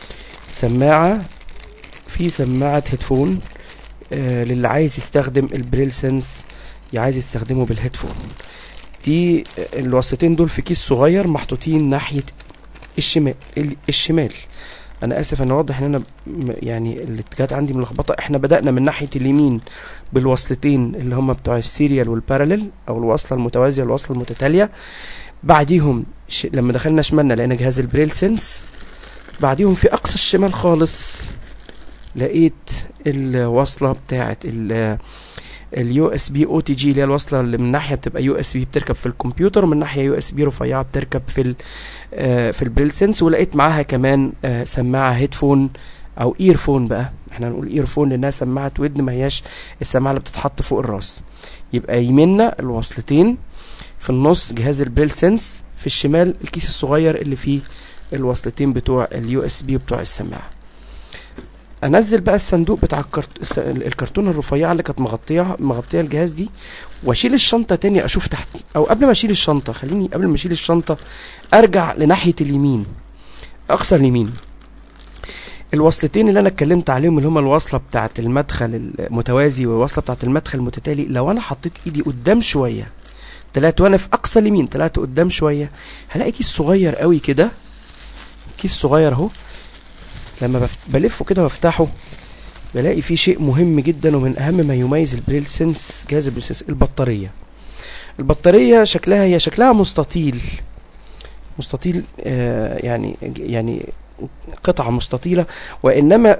سماعه هيدفون للي عايز يستخدم البريل سنس، عايز يستخدمه بالهيدفون. دي الوصلتين دول في كيس صغير محطوطين ناحيه الشمال. انا اسف انا واضح ان انا يعني الاتجاهات عندي ملخبطه. احنا بدأنا من ناحيه اليمين بالوصلتين اللي هم بتوع السيريال والباراليل او الوصله المتوازيه والوصله المتتاليه، بعديهم لما دخلنا شمالنا لقينا جهاز البريل سنس، بعديهم في اقصى الشمال خالص لقيت الوصله بتاعه USB OTG اللي هي الوصله اللي من ناحيه بتبقى USB بتركب في الكمبيوتر، ومن ناحيه USB رفيعه بتركب في البريل سنس، ولقيت معاها كمان سماعه هيدفون او ايرفون. بقى احنا هنقول ايرفون لانها سماعه ودن ما هياش السماعه اللي بتتحط فوق الراس. يبقى يمنا الوصلتين، في النص جهاز البريل سنس، في الشمال الكيس الصغير اللي فيه الوصلتين بتوع USB بتوع السماعه. انزل بقى الصندوق بتاع الكرتونه الرفيعه اللي كانت مغطيه الجهاز دي، واشيل الشنطه تاني اشوف تحت، او قبل ما اشيل الشنطه خليني قبل ما اشيل الشنطه ارجع لناحيه اليمين اقصى اليمين. الوصلتين اللي انا اتكلمت عليهم اللي هما الوصله بتاعه المدخل المتوازي والوصله بتاعه المدخل المتتالي، لو انا حطيت ايدي قدام شويه طلعت وانا في اقصى اليمين، طلعت قدام شويه هلاقي كيس صغير قوي كده، كيس صغير اهو. لما بلفه كده وافتحه بلاقي فيه شيء مهم جدا ومن اهم ما يميز البريل سنس جهاز البريل سنس، البطاريه شكلها مستطيل يعني قطعه مستطيله، وانما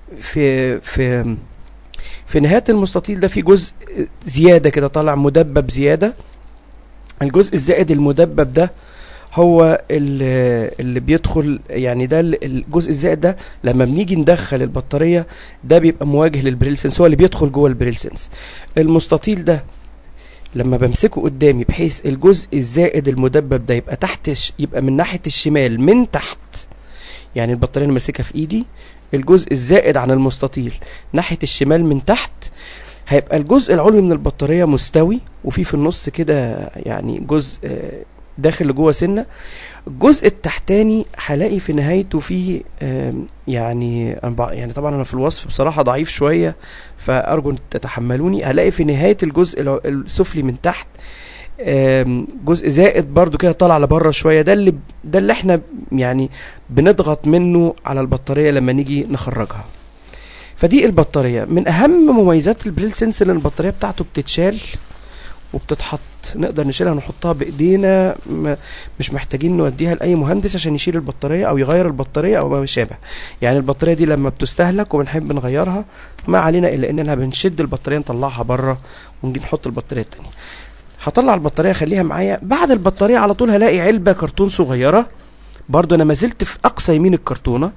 في نهايه المستطيل ده في جزء زياده كده طالع مدبب زياده. الجزء الزائد المدبب ده هو اللي بيدخل، يعني ده الجزء الزائد ده لما بنيجي ندخل البطاريه ده بيبقى مواجه للبريل سنس، هو اللي بيدخل جوه البريل سنس. المستطيل ده لما بمسكه قدامي بحيث الجزء الزائد المدبب ده يبقى يبقى من ناحيه الشمال من تحت، يعني البطاريه اللي ماسكها في ايدي الجزء الزائد عن المستطيل ناحيه الشمال من تحت، هيبقى الجزء العلوي من البطاريه مستوي، وفي النص كده يعني جزء داخل لجوه سنه. الجزء التحتاني هلاقي في نهايته فيه يعني طبعا انا في الوصف بصراحه ضعيف شويه فارجو ان تتحملوني. هلاقي في نهايه الجزء السفلي من تحت جزء زائد برضو كده طالع لبره شويه، ده اللي احنا يعني بنضغط منه على البطاريه لما نيجي نخرجها. فدي البطاريه من اهم مميزات البريل سنس ان البطاريه بتاعته بتتشال وبتتحط، نقدر نشيلها ونحطها بايدينا، مش محتاجين نوديها لاي مهندس عشان يشيل البطاريه او يغير البطاريه او ما شابه. يعني البطاريه دي لما بتستهلك وبنحب نغيرها ما علينا الا اننا بنشد البطاريه نطلعها بره ونجي نحط البطاريه الثانيه. هطلع البطاريه اخليها معايا. بعد البطاريه على طول هلاقي علبه كرتون صغيره برضو انا ما زلت في اقصى يمين الكرتونه.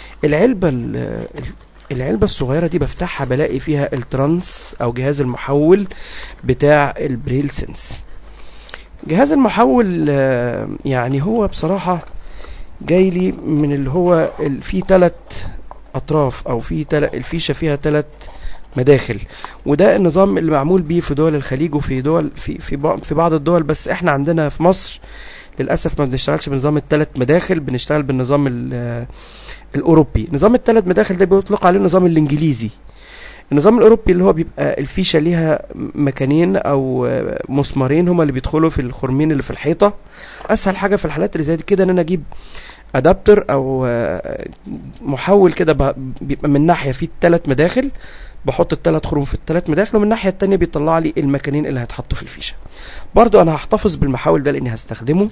العلبه الصغيره دي بفتحها بلاقي فيها الترانس او جهاز المحول بتاع البريل سنس. جهاز المحول يعني هو بصراحه جاي لي من اللي هو فيه 3 اطراف، او الفيشه فيها 3 مداخل، وده النظام اللي معمول بيه في دول الخليج وفي دول في بعض الدول، بس احنا عندنا في مصر للاسف ما بنشتغلش بنظام ال3 مداخل، بنشتغل بالنظام الاوروبي. نظام ال3 مداخل ده بيطلق عليه النظام الانجليزي. النظام الاوروبي اللي هو بيبقى الفيشه ليها مكانين او مسمارين هما اللي بيدخلوا في الخرمين اللي في الحيطه. اسهل حاجه في الحالات اللي زي كده ان انا اجيب ادابتر او محول كده، بيبقى من ناحيه فيه 3 مداخل، بحط ال3 خروم في ال3 مداخل، ومن الناحيه التانية بيطلع لي المكانين اللي هيتحطوا في الفيشه. برضو انا هحتفظ بالمحاول ده لاني هستخدمه.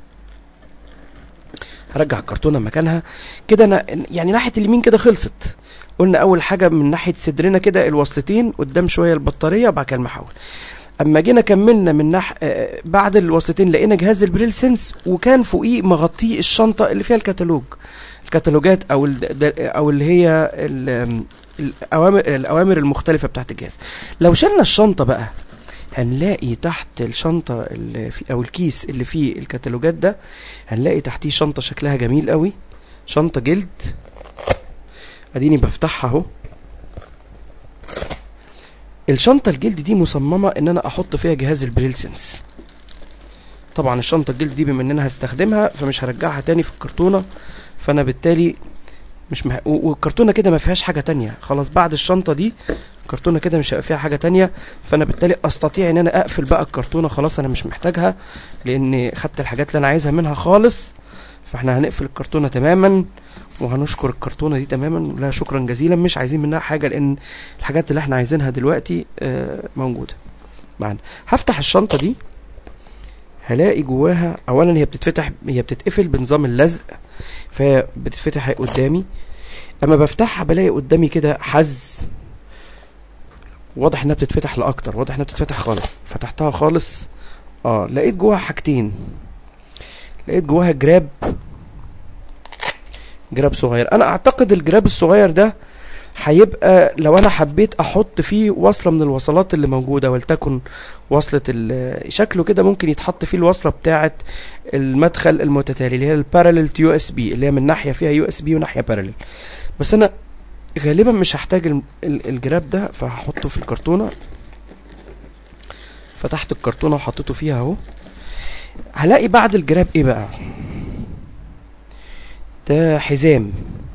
هرجع الكرتونه مكانها كده. انا يعني ناحيه اليمين كده خلصت. قلنا اول حاجه من ناحيه صدرنا كده الوصلتين، قدام شويه البطاريه، وبعد كده المحول. اما جينا كملنا من بعد الوصلتين لقينا جهاز البريل سنس، وكان فوقيه مغطيه الشنطه اللي فيها الكتالوجات او اللي هي الاوامر المختلفه بتاعت الجهاز. لو شلنا الشنطه بقى هنلاقي تحت الشنطه اللي في او الكيس اللي فيه الكتالوجات ده، هنلاقي تحتيه شنطه شكلها جميل قوي، شنطه جلد. اديني بفتحها اهو. الشنطه الجلد دي مصممه ان انا احط فيها جهاز البريل سنس. طبعا الشنطه الجلد دي بما ان انا هستخدمها فمش هرجعها تاني في الكرتونه، فانا بالتالي والكرتونه كده ما فيهاش حاجه تانية خلاص. بعد الشنطه دي الكرتونه كده مش هيبقى فيها حاجه تانية، فانا بالتالي استطيع ان انا اقفل بقى الكرتونه خلاص، انا مش محتاجها لان خدت الحاجات اللي انا عايزها منها خالص. فاحنا هنقفل الكرتونه تماما وهنشكر الكرتونه دي تماما، لا شكرا جزيلا، مش عايزين منها حاجه لان الحاجات اللي احنا عايزينها دلوقتي موجوده معانا. هفتح الشنطه دي هلاقي جواها اولا هي بتتقفل بنظام اللزق، فهي بتتفتح قدامي. اما بفتحها بلاقي قدامي كده حز، واضح انها بتتفتح لاكتر، واضح انها بتتفتح خالص. فتحتها خالص لقيت جواها حاجتين. لقيت جواها جراب صغير. انا اعتقد الجراب الصغير ده هيبقى لو انا حبيت احط فيه وصله من الوصلات اللي موجوده، ولتكن وصله شكله كده ممكن يتحط فيه الوصله بتاعه المدخل المتتالي اللي هي البارالل يو اس بي، اللي هي من ناحيه فيها يو اس بي وناحيه بارالل. بس انا غالبا مش هحتاج الجراب ده، فهحطه في الكرتونه. فتحت الكرتونه وحطيته فيها اهو. هلاقي بعد الجراب ايه بقى؟ ده حزام.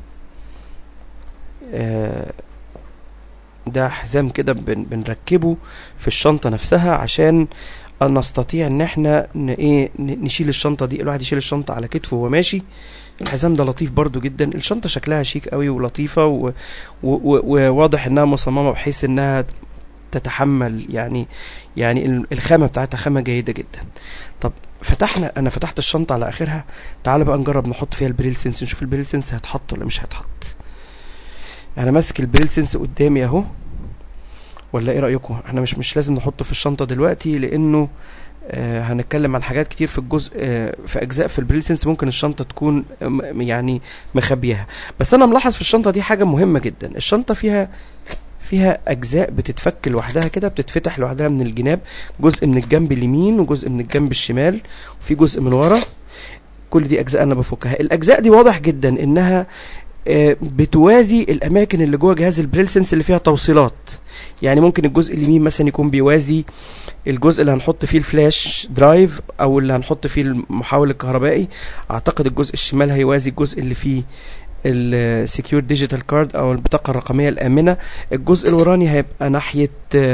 ده حزام كده بنركبه في الشنطة نفسها عشان نستطيع ان احنا نشيل الشنطة دي. الواحد يشيل الشنطة على كتفه وهو ماشي. الحزام ده لطيف برضو جدا. الشنطة شكلها شيك قوي ولطيفة، وواضح انها مصممة بحيث انها تتحمل يعني الخامة بتاعتها خامة جيدة جدا. طب انا فتحت الشنطة على اخرها. تعال بقى نجرب نحط فيها البريل سنس، نشوف البريل سنس هيتحط ولا مش هيتحط. انا ماسك البريل سنس قدامي اهو، ولا ايه رايكم؟ احنا مش لازم نحطه في الشنطه دلوقتي لانه هنتكلم عن حاجات كتير في الجزء في اجزاء في البريل سنس ممكن الشنطه تكون يعني مخبيها. بس انا ملاحظ في الشنطه دي حاجه مهمه جدا. الشنطه فيها اجزاء بتتفك لوحدها كده، بتتفتح لوحدها من الجناب، جزء من الجنب اليمين وجزء من الجنب الشمال وفي جزء من ورا. كل دي اجزاء انا بفكها. الاجزاء دي واضح جدا انها بتوازي الاماكن اللي جوه جهاز البريل سنس اللي فيها توصيلات. يعني ممكن الجزء اليمين مثلا يكون بيوازي الجزء اللي هنحط فيه الفلاش درايف او اللي هنحط فيه المحول الكهربائي. اعتقد الجزء الشمال هيوازي الجزء اللي فيه السكيور ديجيتال كارد او البطاقه الرقميه الامنه. الجزء الوراني هيبقى ناحيه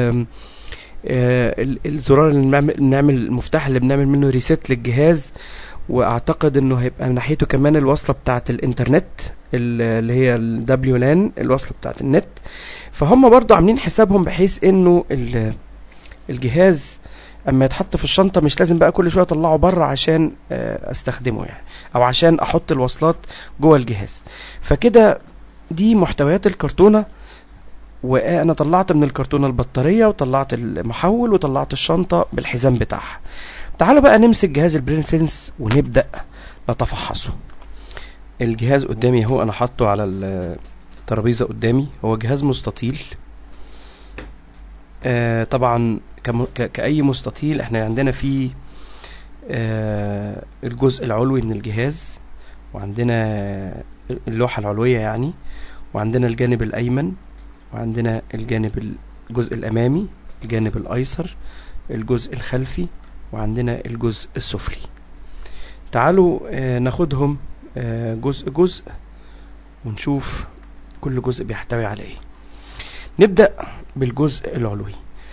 الزرار اللي بنعمل المفتاح اللي بنعمل منه ريست للجهاز. واعتقد انه هيبقى من ناحيته كمان الوصله بتاعه الانترنت اللي هي الدبليو لان، الوصله بتاعه النت. فهم برضو عاملين حسابهم بحيث انه الجهاز اما يتحط في الشنطه مش لازم بقى كل شويه اطلعه بره عشان استخدمه يعني، او عشان احط الوصلات جوه الجهاز. فكده دي محتويات الكرتونه. وانا طلعت من الكرتونه البطاريه وطلعت المحول وطلعت الشنطه بالحزام بتاعها. تعالوا بقى نمسك جهاز البريل سنس ونبدا نتفحصه. الجهاز قدامي اهو، انا حاطه على الترابيزه قدامي. هو جهاز مستطيل. طبعا كأي مستطيل احنا عندنا فيه الجزء العلوي من الجهاز، وعندنا اللوحة العلوية يعني، وعندنا الجانب الأيمن، وعندنا الجزء الأمامي، الجانب الأيسر، الجزء الخلفي، وعندنا الجزء السفلي. تعالوا ناخدهم جزء جزء ونشوف كل جزء بيحتوي على ايه. نبدأ بالجزء العلوي.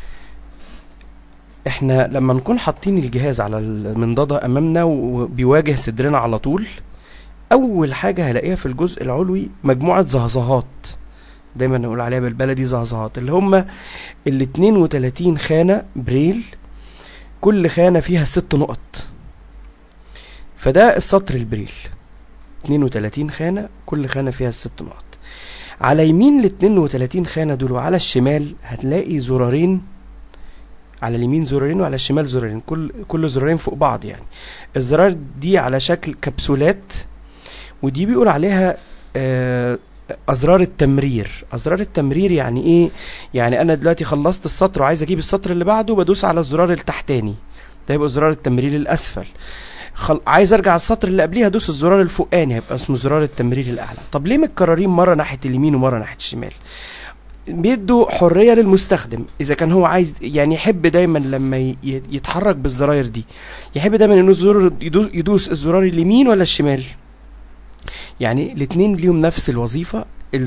احنا لما نكون حاطين الجهاز على المنضدة امامنا وبيواجه صدرنا على طول، اول حاجة هلاقيها في الجزء العلوي مجموعة زهزهات، دايما نقول عليها بالبلدي زهزهات، اللي هم 32 خانة بريل، كل خانة فيها 6 نقط. فده السطر البريل، 32 خانة، كل خانة فيها 6 نقط. على يمين ال 32 خانة دول وعلى الشمال هتلاقي زرارين، على اليمين زرارين وعلى الشمال زرارين، كل زرارين فوق بعض يعني. الزرار دي على شكل كبسولات، ودي بيقول عليها أزرار التمرير. أزرار التمرير يعني إيه؟ يعني أنا دلوقتي خلصت السطر وعايز أجيب السطر اللي بعده، بدوس على الزرار التحتاني، ده يبقى زرار التمرير الأسفل. عايز ارجع السطر اللي قبليه هدوس الزرار الفوقاني، هيبقى اسمه زرار التمرير الاعلى. طب ليه متكررين مره ناحيه اليمين ومره ناحيه الشمال؟ بيدوا حريه للمستخدم، اذا كان هو عايز يعني يحب دايما لما يتحرك بالزراير دي، يحب دايما انه يدوس الزرار اليمين ولا الشمال. يعني الاثنين ليهم نفس الوظيفه.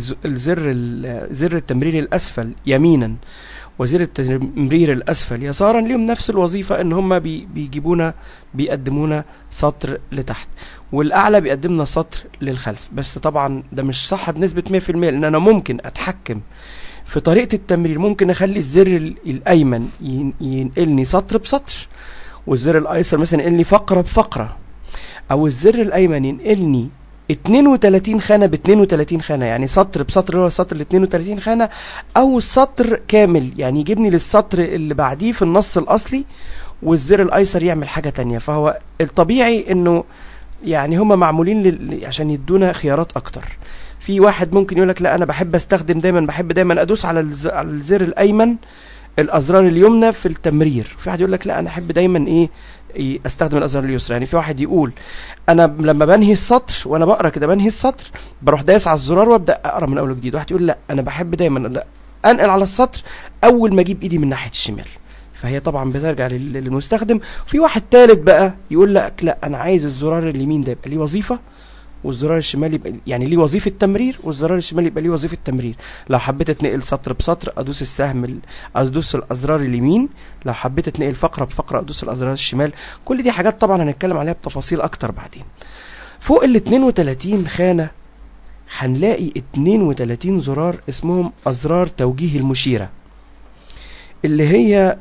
زر التمرير الاسفل يمينا وزر التمرير الأسفل يسارا ليهم نفس الوظيفة، ان هم بيقدمونا سطر لتحت، والأعلى بيقدمنا سطر للخلف. بس طبعا ده مش صح بنسبة 100%، لأن أنا ممكن أتحكم في طريقة التمرير. ممكن أخلي الزر الأيمن ينقلني سطر بسطر، والزر الأيسر مثلا ينقلني فقرة بفقرة، أو الزر الأيمن ينقلني 32 خانة ب 32 خانة، يعني سطر بسطر اللي هو السطر ال 32 خانة، او السطر كامل يعني يجيبني للسطر اللي بعديه في النص الاصلي، والزر الايسر يعمل حاجة تانية. فهو الطبيعي انه يعني هما معمولين عشان يدونا خيارات اكتر. في واحد ممكن يقولك لا انا بحب دايما ادوس على الزر الايمن، الازرار اليمنى في التمرير. في واحد يقول لك لا انا احب دايما استخدم الازرار اليسرى. يعني في واحد يقول انا لما بنهي السطر وانا بقرا كده، بنهي السطر بروح دايس على الزرار وابدا اقرا من اول وجديد. واحد يقول لا انا بحب دايما انقل على السطر اول ما اجيب ايدي من ناحيه الشمال. فهي طبعا بترجع للمستخدم. في واحد ثالث بقى يقول لك لا انا عايز الزرار اليمين ده يبقى ليه وظيفه، والزرار الشمال يبقى يعني ليه وظيفة تمرير، والزرار الشمال يبقى ليه وظيفة تمرير. لو حبيت اتنقل سطر بسطر ادوس السهم، ادوس الازرار اليمين. لو حبيت اتنقل فقرة بفقرة ادوس الازرار الشمال. كل دي حاجات طبعا هنتكلم عليها بتفاصيل اكتر بعدين. فوق ال 32 خانة هنلاقي 32 زرار اسمهم ازرار توجيه المشيرة، اللي هي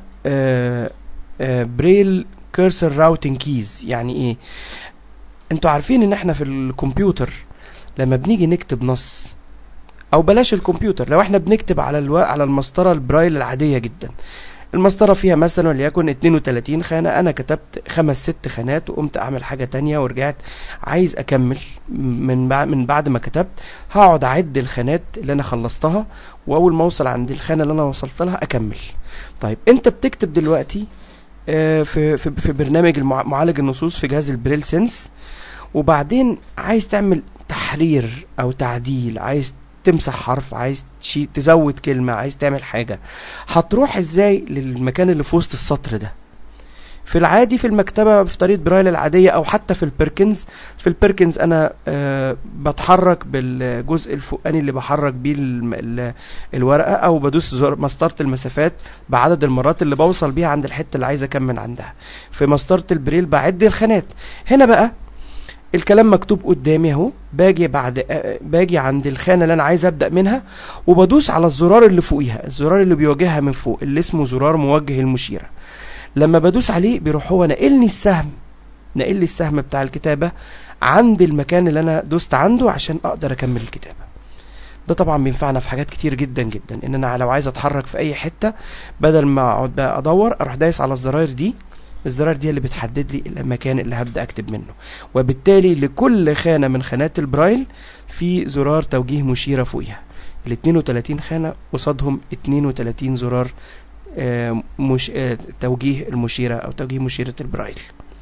بريل كيرسر راوتنج كيز. يعني ايه؟ انتوا عارفين ان احنا في الكمبيوتر لما بنيجي نكتب نص، او بلاش الكمبيوتر، لو احنا بنكتب على المسطرة البرايل العادية جدا، المسطرة فيها مثلا وليكن 32 خانة، انا كتبت 5-6 خانات وقمت اعمل حاجة تانية ورجعت عايز اكمل من بعد ما كتبت، هقعد اعد الخانات اللي انا خلصتها، واول ما اوصل عند الخانة اللي انا وصلت لها اكمل. طيب انت بتكتب دلوقتي في برنامج معالج النصوص في جهاز البريل سنس، وبعدين عايز تعمل تحرير او تعديل، عايز تمسح حرف، عايز تزود كلمة، عايز تعمل حاجة، هتروح ازاي للمكان اللي في وسط السطر ده؟ في العادي في المكتبة في طريقة برايل العادية، او حتى في البيركنز. في البيركنز انا بتحرك بالجزء الفوقاني اللي بحرك بيه الورقة، او بدوس مسطرة المسافات بعدد المرات اللي بوصل بيها عند الحتة اللي عايز اكمل عندها. في مسطرة البريل بعد الخانات. هنا بقى الكلام مكتوب قدامي اهو، باجي عند الخانة اللي انا عايز ابدأ منها، وبدوس على الزرار اللي فوقيها، الزرار اللي بيواجهها من فوق اللي اسمه زرار موجه المشيرة. لما بدوس عليه بيروح هو نقلني السهم بتاع الكتابة عند المكان اللي انا دوست عنده عشان اقدر اكمل الكتابة. ده طبعا بينفعنا في حاجات كتير جدا جدا، ان انا لو عايز اتحرك في اي حتة بدل ما اقعد بقى ادور، اروح دايس على الزراير دي الزراير دي اللي بتحدد لي المكان اللي هبدأ اكتب منه، وبالتالي لكل خانة من خانات البرايل في زرار توجيه مشيرة فوقيها. ال 32 خانة قصادهم 32 زرار توجيه المشيرة او توجيه مشيرة البرايل.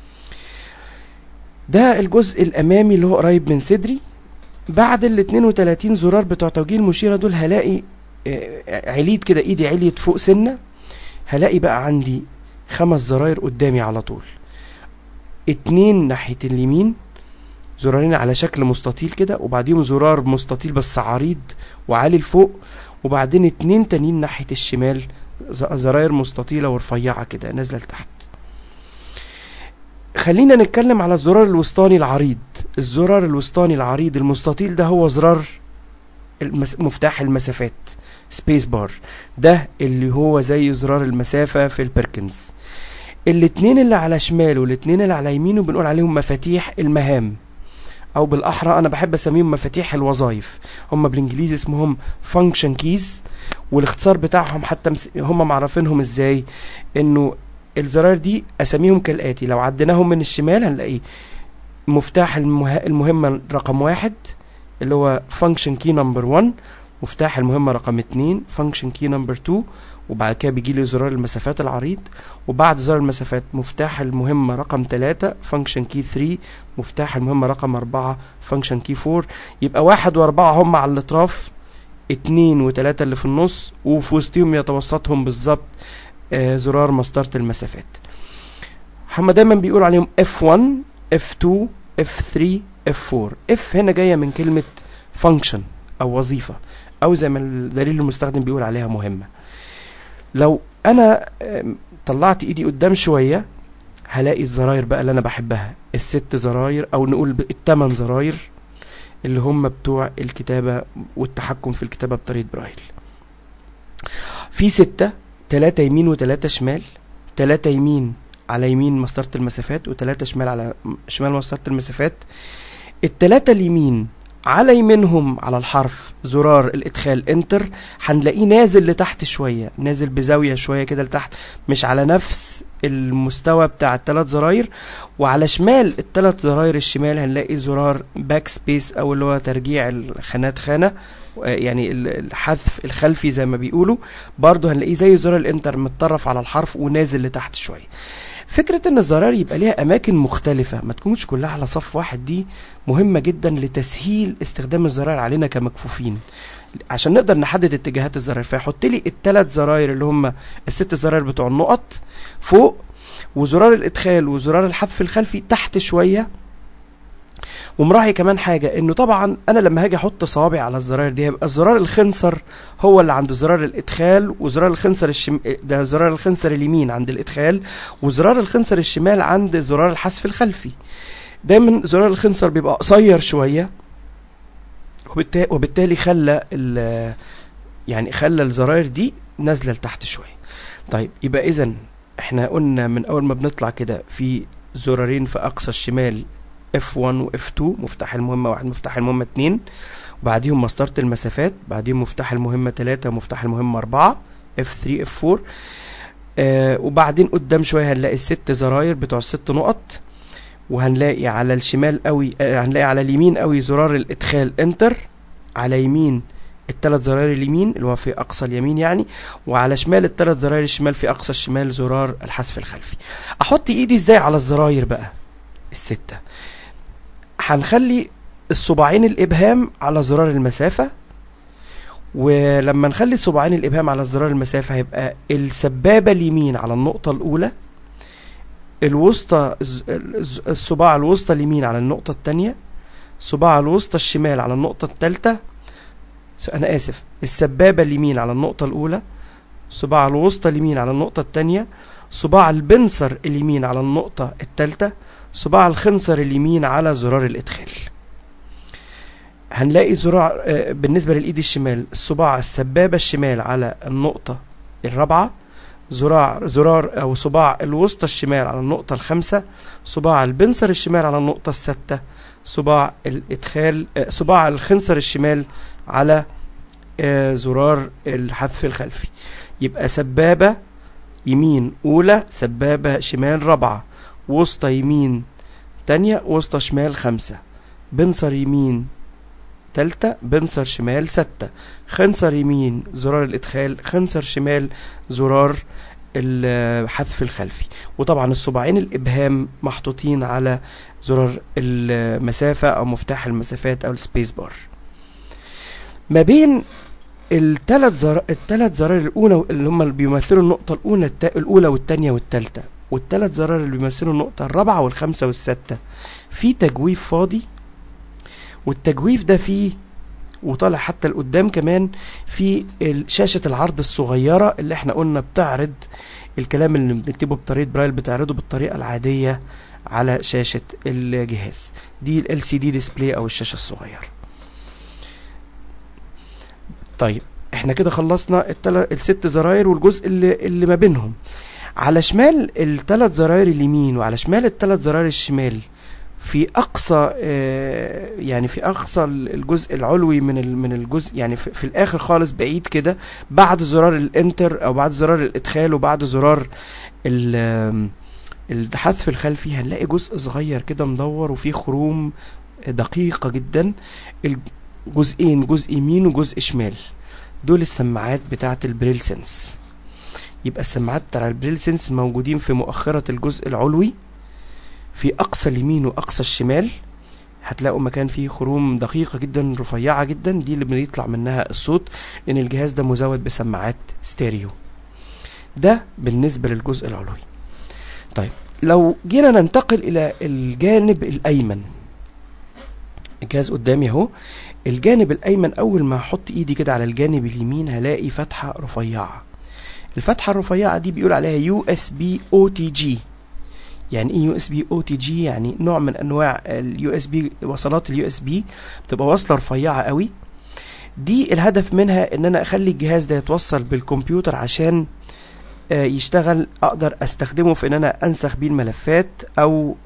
ده الجزء الامامي اللي هو قريب من صدري. بعد ال 32 زرار بتوع توجيه المشيرة دول هلاقي عليت كده، ايدي عليت فوق سنة، هلاقي بقى عندي 5 زراير قدامي على طول، 2 ناحية اليمين، زرارين على شكل مستطيل كده، وبعديهم زرار مستطيل بس عريض وعالي لفوق، وبعدين 2 تانيين ناحية الشمال، زراير مستطيلة ورفيعة كده نازلة لتحت. خلينا نتكلم على الزرار الوسطاني العريض. الزرار الوسطاني العريض المستطيل ده هو زرار مفتاح المسافات، سبيس بار، ده اللي هو زي زرار المسافة في البيركنز. الاتنين اللي على شماله والاتنين اللي على يمينه بنقول عليهم مفاتيح المهام، او بالاحرى انا بحب اسميهم مفاتيح الوظائف. هم بالانجليزي اسمهم فانكشن كيز، والاختصار بتاعهم حتى هم معرفينهم ازاي، انه الزراير دي اساميهم كالاتي. لو عديناهم من الشمال هنلاقي مفتاح المهمة رقم 1 اللي هو فانكشن كي نمبر 1، مفتاح المهمة رقم 2 فانكشن كي نمبر 2، وبعد كده بيجي لي زرار المسافات العريض، وبعد زرار المسافات مفتاح المهمة رقم 3 فانكشن كي 3، مفتاح المهمة رقم 4 فانكشن كي 4. يبقى 1 و4 هم على الاطراف، 2 و3 اللي في النص، وفي وسطهم يتوسطهم بالظبط زرار مسطرة المسافات. هم دايما بيقول عليهم F1 F2 F3 F4. F هنا جاية من كلمة function او وظيفة، او زي ما الدليل المستخدم بيقول عليها مهمة. لو انا طلعت ايدي قدام شوية هلاقي الزراير بقى اللي انا بحبها، ال6 زراير او نقول ال8 زراير اللي هم بتوع الكتابة والتحكم في الكتابة بطريقة برايل. في 6، 3 يمين و3 شمال، 3 يمين على يمين مسطرة المسافات، و3 شمال على شمال مسطرة المسافات. ال3 اليمين على يمينهم على الحرف زرار الادخال انتر، هنلاقيه نازل لتحت شوية، نازل بزاوية شوية كده لتحت، مش على نفس المستوى بتاع ال3 زراير. وعلى شمال ال3 زراير الشمال هنلاقي زرار باك سبيس او اللي هو ترجيع الخانات خانة، يعني الحذف الخلفي زي ما بيقولوا، برضو هنلاقيه زي زرار الانتر متطرف على الحرف ونازل لتحت شوية. فكرة ان الزراير يبقى ليها اماكن مختلفة، ما تكونش كلها على صف واحد، دي مهمة جدا لتسهيل استخدام الزراير علينا كمكفوفين، عشان نقدر نحدد اتجاهات الزراير. فيحط لي ال3 زراير اللي هم ال6 زراير بتوع النقط فوق، وزرار الادخال وزرار الحذف الخلفي تحت شوية. ومراعي كمان حاجة، انه طبعا انا لما هاجي احط صوابعي على الزراير دي هيبقى الزرار الخنصر هو اللي عند زرار الادخال، وزرار الخنصر ده زرار الخنصر اليمين عند الادخال، وزرار الخنصر الشمال عند زرار الحذف الخلفي. دايما زرار الخنصر بيبقى قصير شوية، وبالتالي خلى الزراير دي نازلة لتحت شوية. طيب يبقى اذا احنا قلنا من اول ما بنطلع كده في زرارين في اقصى الشمال، F1 و F2 مفتاح المهمة 1 مفتاح المهمة 2، وبعديهم مسطرة المسافات، بعديهم مفتاح المهمة 3 ومفتاح المهمة 4 F3 F4. وبعدين قدام شوية هنلاقي ال6 زراير بتوع ال6 نقط، وهنلاقي على الشمال قوي هنلاقي على اليمين قوي زرار الادخال انتر، على يمين ال3 زراير اليمين اللي هو في اقصى اليمين يعني، وعلى شمال ال3 زراير الشمال في اقصى الشمال زرار الحذف الخلفي. احط ايدي ازاي على الزراير بقى ال6؟ هنخلي الصباعين الابهام على زرار المسافة، ولما نخلي صباعين الابهام على زرار المسافة هيبقى السبابة اليمين على النقطة الاولى، الوسطى الصباع الوسطى اليمين على النقطة الثانية، صباع الوسطى الشمال على النقطة الثالثة، انا اسف، السبابة اليمين على النقطة الاولى، صباع الوسطى اليمين على النقطة الثانية، صباع البنصر اليمين على النقطة الثالثة، صباع الخنصر اليمين على زرار الادخال. هنلاقي زرار بالنسبة للايد الشمال الصباع السبابة الشمال على النقطة الرابعة، زرار او صباع الوسطى الشمال على النقطة الخامسة، صباع البنصر الشمال على النقطة السادسة، صباع الادخال صباع الخنصر الشمال على زرار الحذف الخلفي. يبقى سبابة يمين اولى، سبابة شمال رابعة، وسطى يمين تانية، وسطى شمال خمسة، بنصر يمين تالتة، بنصر شمال ستة، خنصر يمين زرار الادخال، خنصر شمال زرار الحذف الخلفي. وطبعا الصباعين الابهام محطوطين على زرار المسافة او مفتاح المسافات او السبيس بار. ما بين الثلاث زرار الاولى اللي هم اللي بيمثلوا النقطة الاولى والثانية والثالثة، والثلاث زرار اللي بيمثلوا النقطة الرابعة والخمسة والستة، في تجويف فاضي، والتجويف ده فيه وطالع حتى لقدام كمان في شاشة العرض الصغيرة اللي احنا قلنا بتعرض الكلام اللي بنكتبه بطريقة برايل، بتعرضه بالطريقة العادية على شاشة الجهاز. دي ال LCD display او الشاشة الصغيرة. طيب احنا كده خلصنا الست زراير والجزء اللي ما بينهم. على شمال الثلاث زراير اليمين وعلى شمال الثلاث زراير الشمال، في اقصى يعني في اقصى الجزء العلوي من الجزء، يعني في الاخر خالص بعيد كده، بعد زرار الانتر او بعد زرار الادخال وبعد زرار الحذف الخلفي، هنلاقي جزء صغير كده مدور وفيه خروم دقيقة جدا، الجزئين جزء يمين وجزء شمال، دول السماعات بتاعة البريل سنس. يبقى السماعات بتاع البريل سنس موجودين في مؤخرة الجزء العلوي، في اقصى اليمين واقصى الشمال هتلاقوا مكان فيه خروم دقيقة جدا رفيعة جدا، دي اللي بيطلع منها الصوت، لان الجهاز ده مزود بسماعات ستيريو. ده بالنسبة للجزء العلوي. طيب لو جينا ننتقل الى الجانب الايمن، الجهاز قدامي اهو، الجانب الايمن اول ما احط ايدي كده على الجانب اليمين هلاقي فتحة رفيعة. الفتحة الرفيعة دي بيقول عليها USB OTG. يعني ايه USB OTG؟ يعني نوع من انواع USB، وصلات USB بتبقى وصلة رفيعة قوي. دي الهدف منها ان انا اخلي الجهاز ده يتوصل بالكمبيوتر عشان يشتغل، اقدر استخدمه في ان انا انسخ بيه الملفات، او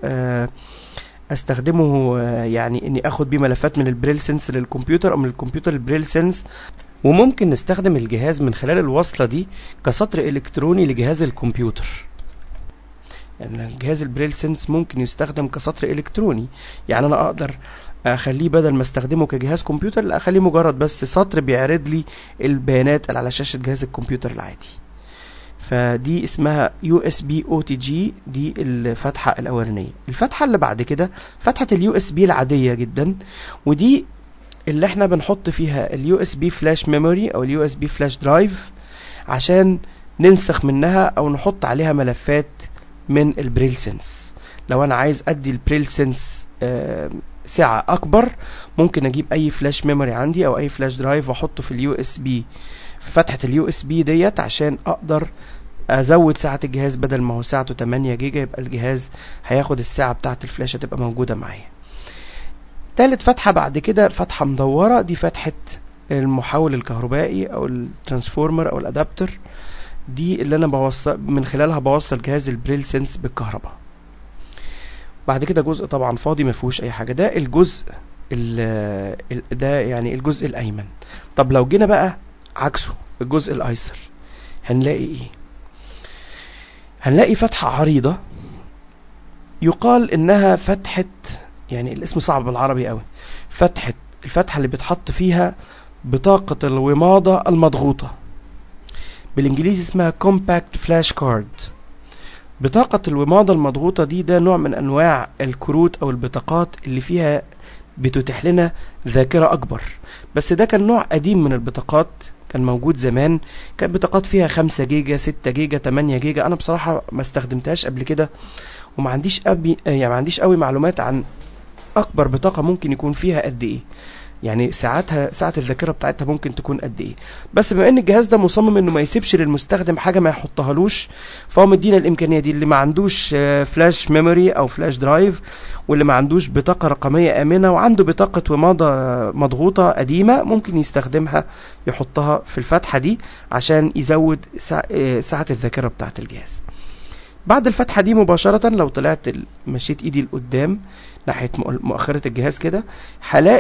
استخدمه يعني اني اخد بيه ملفات من البريل سنس للكمبيوتر او من الكمبيوتر للبريل سنس. وممكن نستخدم الجهاز من خلال الوصلة دي كسطر الكتروني لجهاز الكمبيوتر. يعني جهاز البريل سنس ممكن يستخدم كسطر الكتروني، يعني انا اقدر اخليه بدل ما استخدمه كجهاز كمبيوتر، لا اخليه مجرد بس سطر بيعرض لي البيانات اللي على شاشة جهاز الكمبيوتر العادي. فدي اسمها USB OTG، دي الفتحة الاولانية. الفتحة اللي بعد كده فتحة USB العادية جدا، ودي اللي احنا بنحط فيها USB فلاش ميموري او USB فلاش درايف عشان ننسخ منها او نحط عليها ملفات من البريل سنس. لو انا عايز ادي البريل سنس سعة اكبر، ممكن اجيب اي فلاش ميموري عندي او اي فلاش درايف واحطه في USB، في فتحة USB ديت، عشان اقدر ازود سعة الجهاز. بدل ما هو سعته 8 جيجا يبقى الجهاز هياخد السعة بتاعة الفلاشة تبقى موجودة معايا. تالت فتحة بعد كده فتحة مدورة، دي فتحة المحول الكهربائي او الترانسفورمر او الادابتر، دي اللي انا بوصل من خلالها بوصل جهاز البريل سنس بالكهرباء. بعد كده جزء طبعا فاضي ما فيهوش اي حاجة، ده الجزء ده يعني الجزء الايمن. طب لو جينا بقى عكسه الجزء الايسر، هنلاقي ايه؟ هنلاقي فتحة عريضة يقال انها فتحة، يعني الاسم صعب بالعربي قوي، الفتحة اللي بتحط فيها بطاقة الوماضة المضغوطة، بالانجليزي اسمها compact flash card. بطاقة الوماضة المضغوطة دي ده نوع من انواع الكروت او البطاقات اللي فيها بتتيح لنا ذاكرة اكبر، بس ده كان نوع قديم من البطاقات، كان موجود زمان، كانت بطاقات فيها 5 جيجا 6 جيجا 8 جيجا. انا بصراحة ما استخدمتهاش قبل كده، وما عنديش ما عنديش قوي معلومات عن اكبر بطاقة ممكن يكون فيها قد ايه، يعني ساعة الذاكرة بتاعتها ممكن تكون قد ايه. بس بما ان الجهاز ده مصمم انه ما يسيبش للمستخدم حاجة ما يحطهالوش، فهو مدينا الامكانية دي. اللي ما عندوش فلاش ميموري او فلاش درايف، واللي ما عندوش بطاقة رقمية امنة، وعنده بطاقة وماضة مضغوطة قديمة، ممكن يستخدمها يحطها في الفتحة دي عشان يزود ساعة الذاكرة بتاعت الجهاز. بعد الفتحة دي مباشرة لو طلعت مشيت ايدي لقدام ناحية مؤخرة الجهاز كده، هلاقي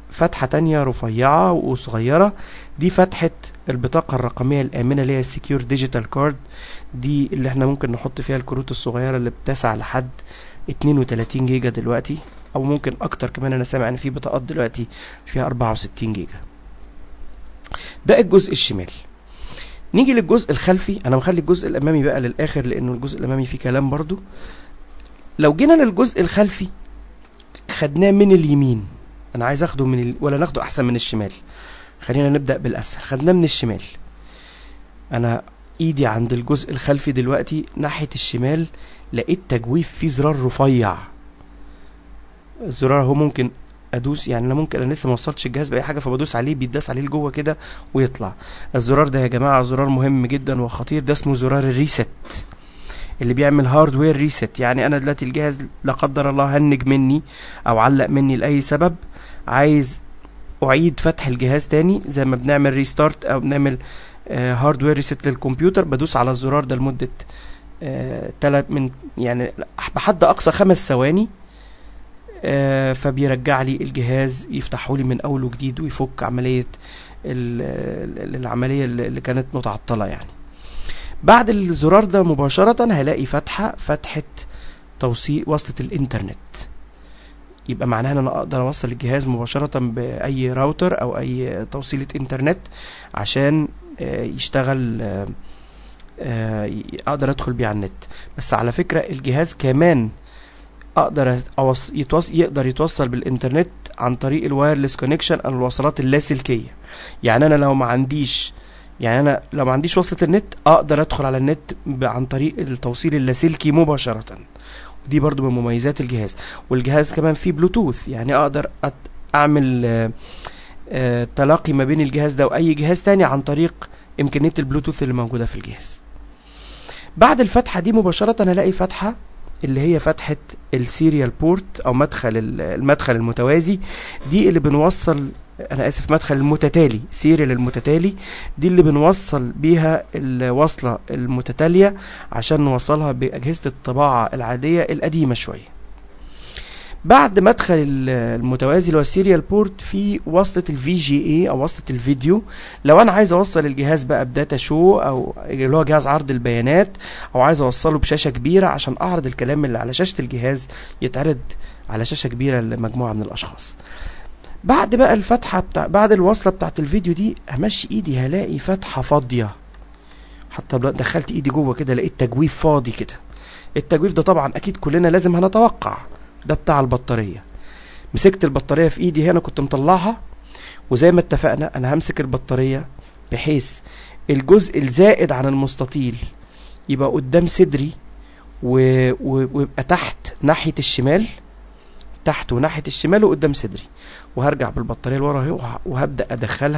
فتحة تانية رفيعة وصغيرة، دي فتحة البطاقة الرقمية الآمنة اللي هي السكيور ديجيتال كارد، دي اللي احنا ممكن نحط فيها الكروت الصغيرة اللي بتسع لحد 32 جيجا دلوقتي، او ممكن اكتر كمان. انا سامع ان في بطاقات دلوقتي فيها 64 جيجا. ده الجزء الشمالي. نيجي للجزء الخلفي. انا مخلي الجزء الامامي بقى للاخر لانه الجزء الامامي فيه كلام برضو. لو جينا للجزء الخلفي خدناه من اليمين، انا عايز اخده ولا ناخده احسن من الشمال؟ خلينا نبدأ بالاسهل. خدناه من الشمال. انا ايدي عند الجزء الخلفي دلوقتي ناحية الشمال، لقيت تجويف فيه زرار رفيع. الزرار هو ممكن ادوس، يعني انا لسه ما وصلتش الجهاز باي حاجه، فبدوس عليه بيداس عليه لجوه كده ويطلع. الزرار ده يا جماعه زرار مهم جدا وخطير، ده اسمه زرار الريست اللي بيعمل هاردوير ريست. يعني انا دلوقتي الجهاز لا قدر الله هنج مني او علق مني لاي سبب، عايز اعيد فتح الجهاز تاني زي ما بنعمل ريستارت او بنعمل هاردوير ريست للكمبيوتر، بدوس على الزرار ده لمده يعني بحد اقصى 5 ثواني، فبيرجع لي الجهاز، يفتحه لي من اول وجديد ويفك عمليه العمليه اللي كانت متعطله. يعني بعد الزرار ده مباشره هلاقي فتحه توصيل وصلة الانترنت. يبقى معناها ان انا اقدر اوصل الجهاز مباشره باي راوتر او اي توصيله انترنت عشان يشتغل، اقدر ادخل بيه على النت. بس على فكره الجهاز كمان اقدر يقدر يتوصل بالانترنت عن طريق الوايرلس كونكشن او الوصلات اللاسلكيه. يعني انا لو ما عنديش وصلة النت اقدر ادخل على النت عن طريق التوصيل اللاسلكي مباشره. ودي برضو من مميزات الجهاز. والجهاز كمان فيه بلوتوث، يعني اقدر اعمل تلاقي ما بين الجهاز ده واي جهاز تاني عن طريق امكانيه البلوتوث اللي موجوده في الجهاز. بعد الفتحه دي مباشره هلاقي فتحه اللي هي فتحة السيريال بورت او المدخل المتوازي، دي اللي بنوصل، انا اسف، مدخل المتتالي، سيريال المتتالي، دي اللي بنوصل بيها الوصلة المتتالية عشان نوصلها باجهزة الطباعة العادية القديمة شوية. بعد مدخل المتوازي اللي هو السيريال بورت في وصلة VGA او وصلة الفيديو. لو انا عايز اوصل الجهاز بقى بداتا شو او اللي هو جهاز عرض البيانات، او عايز اوصله بشاشة كبيرة عشان اعرض الكلام اللي على شاشة الجهاز يتعرض على شاشة كبيرة لمجموعة من الاشخاص. بعد بقى بعد الوصلة بتاعت الفيديو دي همشي ايدي هلاقي فتحة فاضية. حتى دخلت ايدي جوه كده لقيت تجويف فاضي كده. التجويف ده طبعا اكيد كلنا لازم هنتوقع ده بتاع البطارية. مسكت البطارية في ايدي هنا، كنت مطلعها، وزي ما اتفقنا انا همسك البطارية بحيث الجزء الزائد عن المستطيل يبقى قدام صدري ويبقى تحت ناحية الشمال، تحت وناحية الشمال وقدام صدري، وهرجع بالبطارية لورا اهي وهبدأ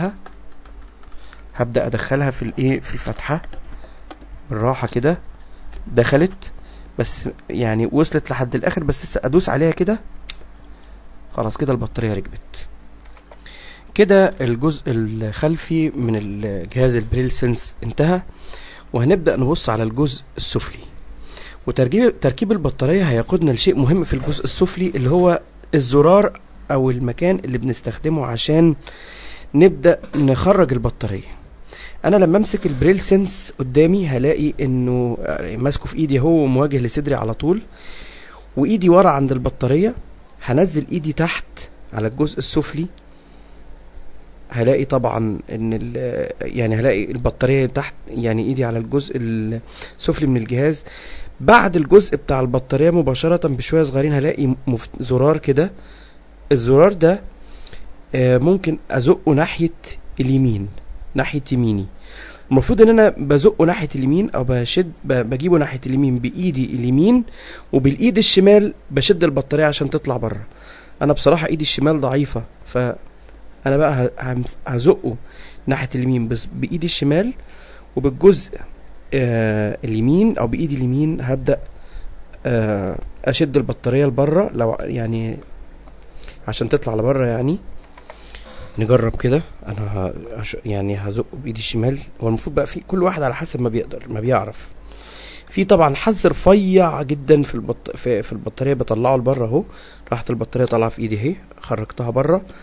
ادخلها في الفتحة بالراحة كده. دخلت بس يعني وصلت لحد الاخر، بس لسه ادوس عليها كده خلاص كده البطارية ركبت. كده الجزء الخلفي من الجهاز البريل سنس انتهى، وهنبدأ نبص على الجزء السفلي. وتركيب البطارية هيقودنا لشيء مهم في الجزء السفلي اللي هو الزرار او المكان اللي بنستخدمه عشان نبدأ نخرج البطارية. انا لما امسك البريل سنس قدامي هلاقي انه ماسكه في ايدي هو ومواجه لصدري على طول، وايدي ورا عند البطارية. هنزل ايدي تحت على الجزء السفلي، هلاقي طبعا ان يعني هلاقي البطارية تحت، يعني ايدي على الجزء السفلي من الجهاز. بعد الجزء بتاع البطارية مباشرة بشوية صغيرين هلاقي زرار كده. الزرار ده ممكن ازقه ناحية اليمين، ناحية يميني. المفروض ان انا بزقه ناحية اليمين او بجيبه ناحية اليمين بايدي اليمين، وبالايد الشمال بشد البطارية عشان تطلع بره. انا بصراحة ايدي الشمال ضعيفة، فانا بقى هزقه ناحية اليمين بس بايدي الشمال، وبالجزء اليمين او بايدي اليمين هبدأ اشد البطارية لبره، لو يعني عشان تطلع لبره. يعني نجرب كده. انا يعني هزقه بايدي الشمال. هو المفروض بقى في كل واحد على حسب ما بيقدر ما بيعرف. في طبعا حز رفيع جدا في البطاريه بطلعه لبره اهو. راحت البطاريه طالعه في ايدي اهي، خرجتها بره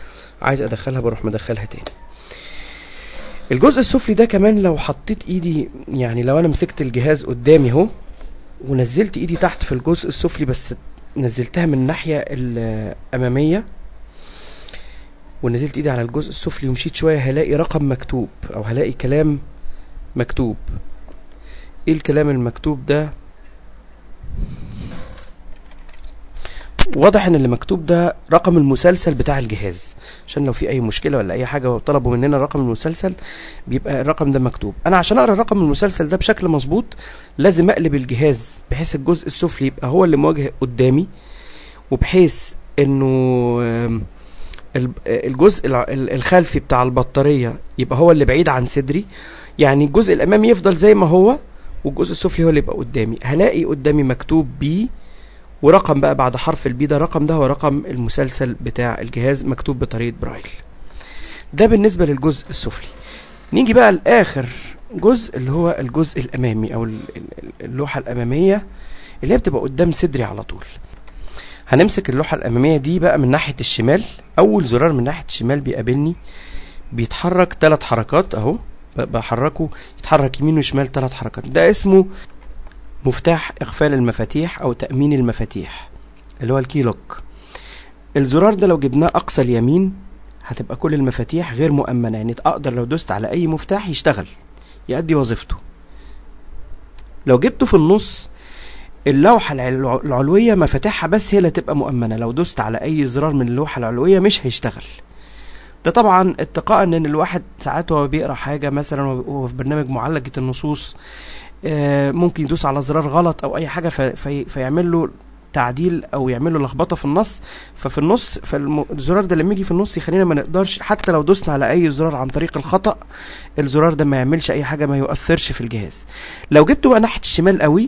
عايز ادخلها بروح مدخلها تاني. الجزء السفلي ده كمان لو حطيت ايدي، يعني لو انا مسكت الجهاز قدامي اهو ونزلت ايدي تحت في الجزء السفلي، بس نزلتها من الناحية الامامية ونزلت ايدي على الجزء السفلي ومشيت شوية، هلاقي رقم مكتوب او هلاقي كلام مكتوب. ايه الكلام المكتوب ده؟ واضح ان اللي مكتوب ده رقم المسلسل بتاع الجهاز، عشان لو في اي مشكلة ولا اي حاجة وطلبوا مننا رقم المسلسل بيبقى الرقم ده مكتوب. انا عشان اقرا رقم المسلسل ده بشكل مظبوط لازم اقلب الجهاز بحيث الجزء السفلي يبقى هو اللي مواجه قدامي، وبحيث انه الجزء الخلفي بتاع البطارية يبقى هو اللي بعيد عن صدري، يعني الجزء الامامي يفضل زي ما هو والجزء السفلي هو اللي يبقى قدامي. هلاقي قدامي مكتوب بي ورقم بقى بعد حرف البي، ده الرقم ده هو رقم المسلسل بتاع الجهاز مكتوب بطريقة برايل. ده بالنسبة للجزء السفلي. نيجي بقى لآخر جزء اللي هو الجزء الأمامي أو اللوحة الأمامية اللي هي بتبقى قدام صدري على طول. هنمسك اللوحة الأمامية دي بقى من ناحية الشمال. أول زرار من ناحية الشمال بيقابلني بيتحرك 3 حركات أهو، بحركه يتحرك يمين وشمال 3 حركات. ده اسمه مفتاح اقفال المفاتيح او تأمين المفاتيح اللي هو الكي لوك. الزرار ده لو جبناه اقصى اليمين هتبقى كل المفاتيح غير مؤمنة، يعني اقدر لو دوست على اي مفتاح يشتغل يؤدي وظيفته. لو جبته في النص اللوحة العلوية مفاتيحها بس هي اللي تبقى مؤمنة، لو دوست على اي زرار من اللوحة العلوية مش هيشتغل. ده طبعا اتقاء ان الواحد ساعات وهو بيقرا حاجة مثلا وهو في برنامج معالجة النصوص ممكن يدوس على زرار غلط او اي حاجة فيعمل له تعديل او يعمل له لخبطه في النص، ففي النص فالزرار ده لما يجي في النص يخلينا ما نقدرش حتى لو دوسنا على اي زرار عن طريق الخطأ الزرار ده ما يعملش اي حاجة، ما يؤثرش في الجهاز. لو جبته بقى ناحية الشمال قوي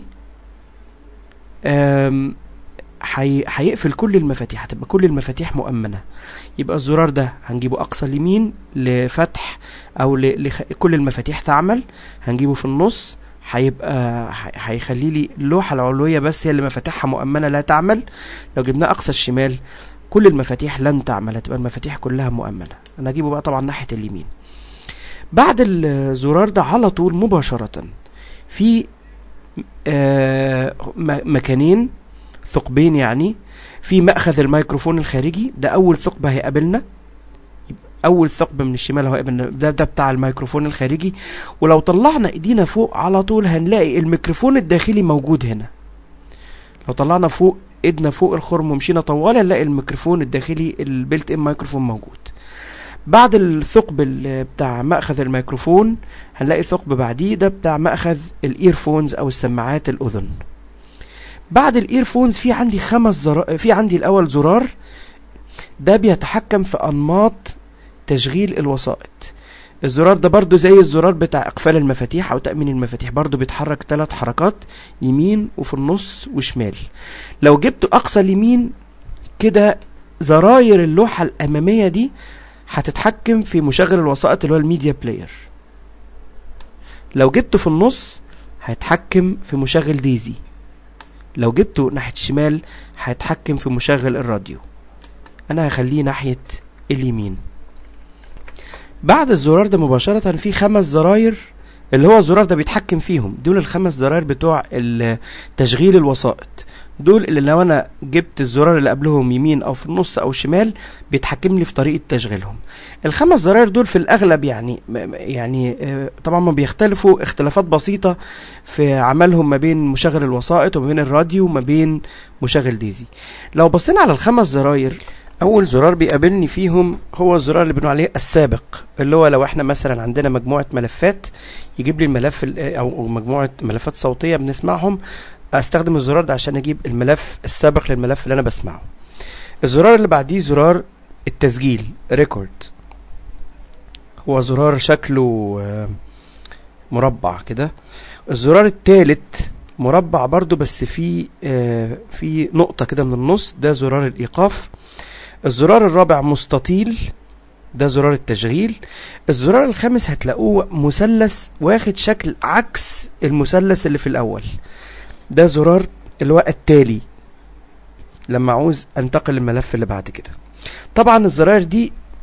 هيقفل كل المفاتيح، هتبقى كل المفاتيح مؤمنة. يبقى الزرار ده هنجيبه اقصى اليمين لفتح او كل المفاتيح تعمل، هنجيبه في النص هيبقى هيخلي لي اللوحة العلوية بس هي اللي مفاتيحها مؤمنة لا تعمل. لو جبناه اقصى الشمال كل المفاتيح لن تعمل، هتبقى المفاتيح كلها مؤمنة. انا اجيبه بقى طبعا ناحية اليمين. بعد الزرار ده على طول مباشرة في مكانين ثقبين، يعني في مأخذ الميكروفون الخارجي، ده اول ثقب هيقابلنا، اول ثقب من الشمال هو قابلنا ده بتاع الميكروفون الخارجي. ولو طلعنا ايدينا فوق على طول هنلاقي الميكروفون الداخلي موجود هنا. لو طلعنا فوق ايدنا فوق الخرم ومشينا طوال هنلاقي الميكروفون الداخلي البيلت ان ميكروفون موجود. بعد الثقب بتاع مأخذ الميكروفون هنلاقي ثقب بعديه ده بتاع مأخذ الايرفونز او السماعات الاذن. بعد الايرفونز في عندي 5 زرار. في عندي الاول زرار ده بيتحكم في انماط تشغيل الوسائط. الزرار ده برضو زي الزرار بتاع اقفال المفاتيح او تأمين المفاتيح، برضو بيتحرك 3 حركات يمين وفي النص وشمال. لو جبته اقصى اليمين كده زراير اللوحة الامامية دي هتتحكم في مشغل الوسائط اللي هو الميديا بلاير. لو جبته في النص هيتحكم في مشغل ديزي. لو جبته ناحية الشمال هيتحكم في مشغل الراديو. انا هخليه ناحية اليمين. بعد الزرار ده مباشرة في 5 زراير اللي هو الزرار ده بيتحكم فيهم، دول ال5 زراير بتوع تشغيل الوسائط. دول اللي لو انا جبت الزرار اللي قبلهم يمين او في النص او شمال بيتحكم لي في طريقة تشغيلهم. ال5 زراير دول في الاغلب يعني طبعا ما بيختلفوا اختلافات بسيطة في عملهم ما بين مشغل الوسائط وما بين الراديو وما بين مشغل ديزي. لو بصينا على ال5 زراير، اول زرار بيقابلني فيهم هو الزرار اللي بنقول عليه السابق، اللي هو لو احنا مثلا عندنا مجموعة ملفات يجيب لي الملف او مجموعة ملفات صوتية بنسمعهم، استخدم الزرار ده عشان اجيب الملف السابق للملف اللي انا بسمعه. الزرار اللي بعديه زرار التسجيل ريكورد، هو زرار شكله مربع كده. الزرار الثالث مربع برضو بس في نقطة كده من النص، ده زرار الايقاف. الزرار الرابع مستطيل، ده زرار التشغيل. الزرار الخامس هتلاقوه مثلث واخد شكل عكس المثلث اللي في الاول، ده زرار اللي هو التالي لما عاوز انتقل للملف اللي بعد كده. طبعا الزراير دي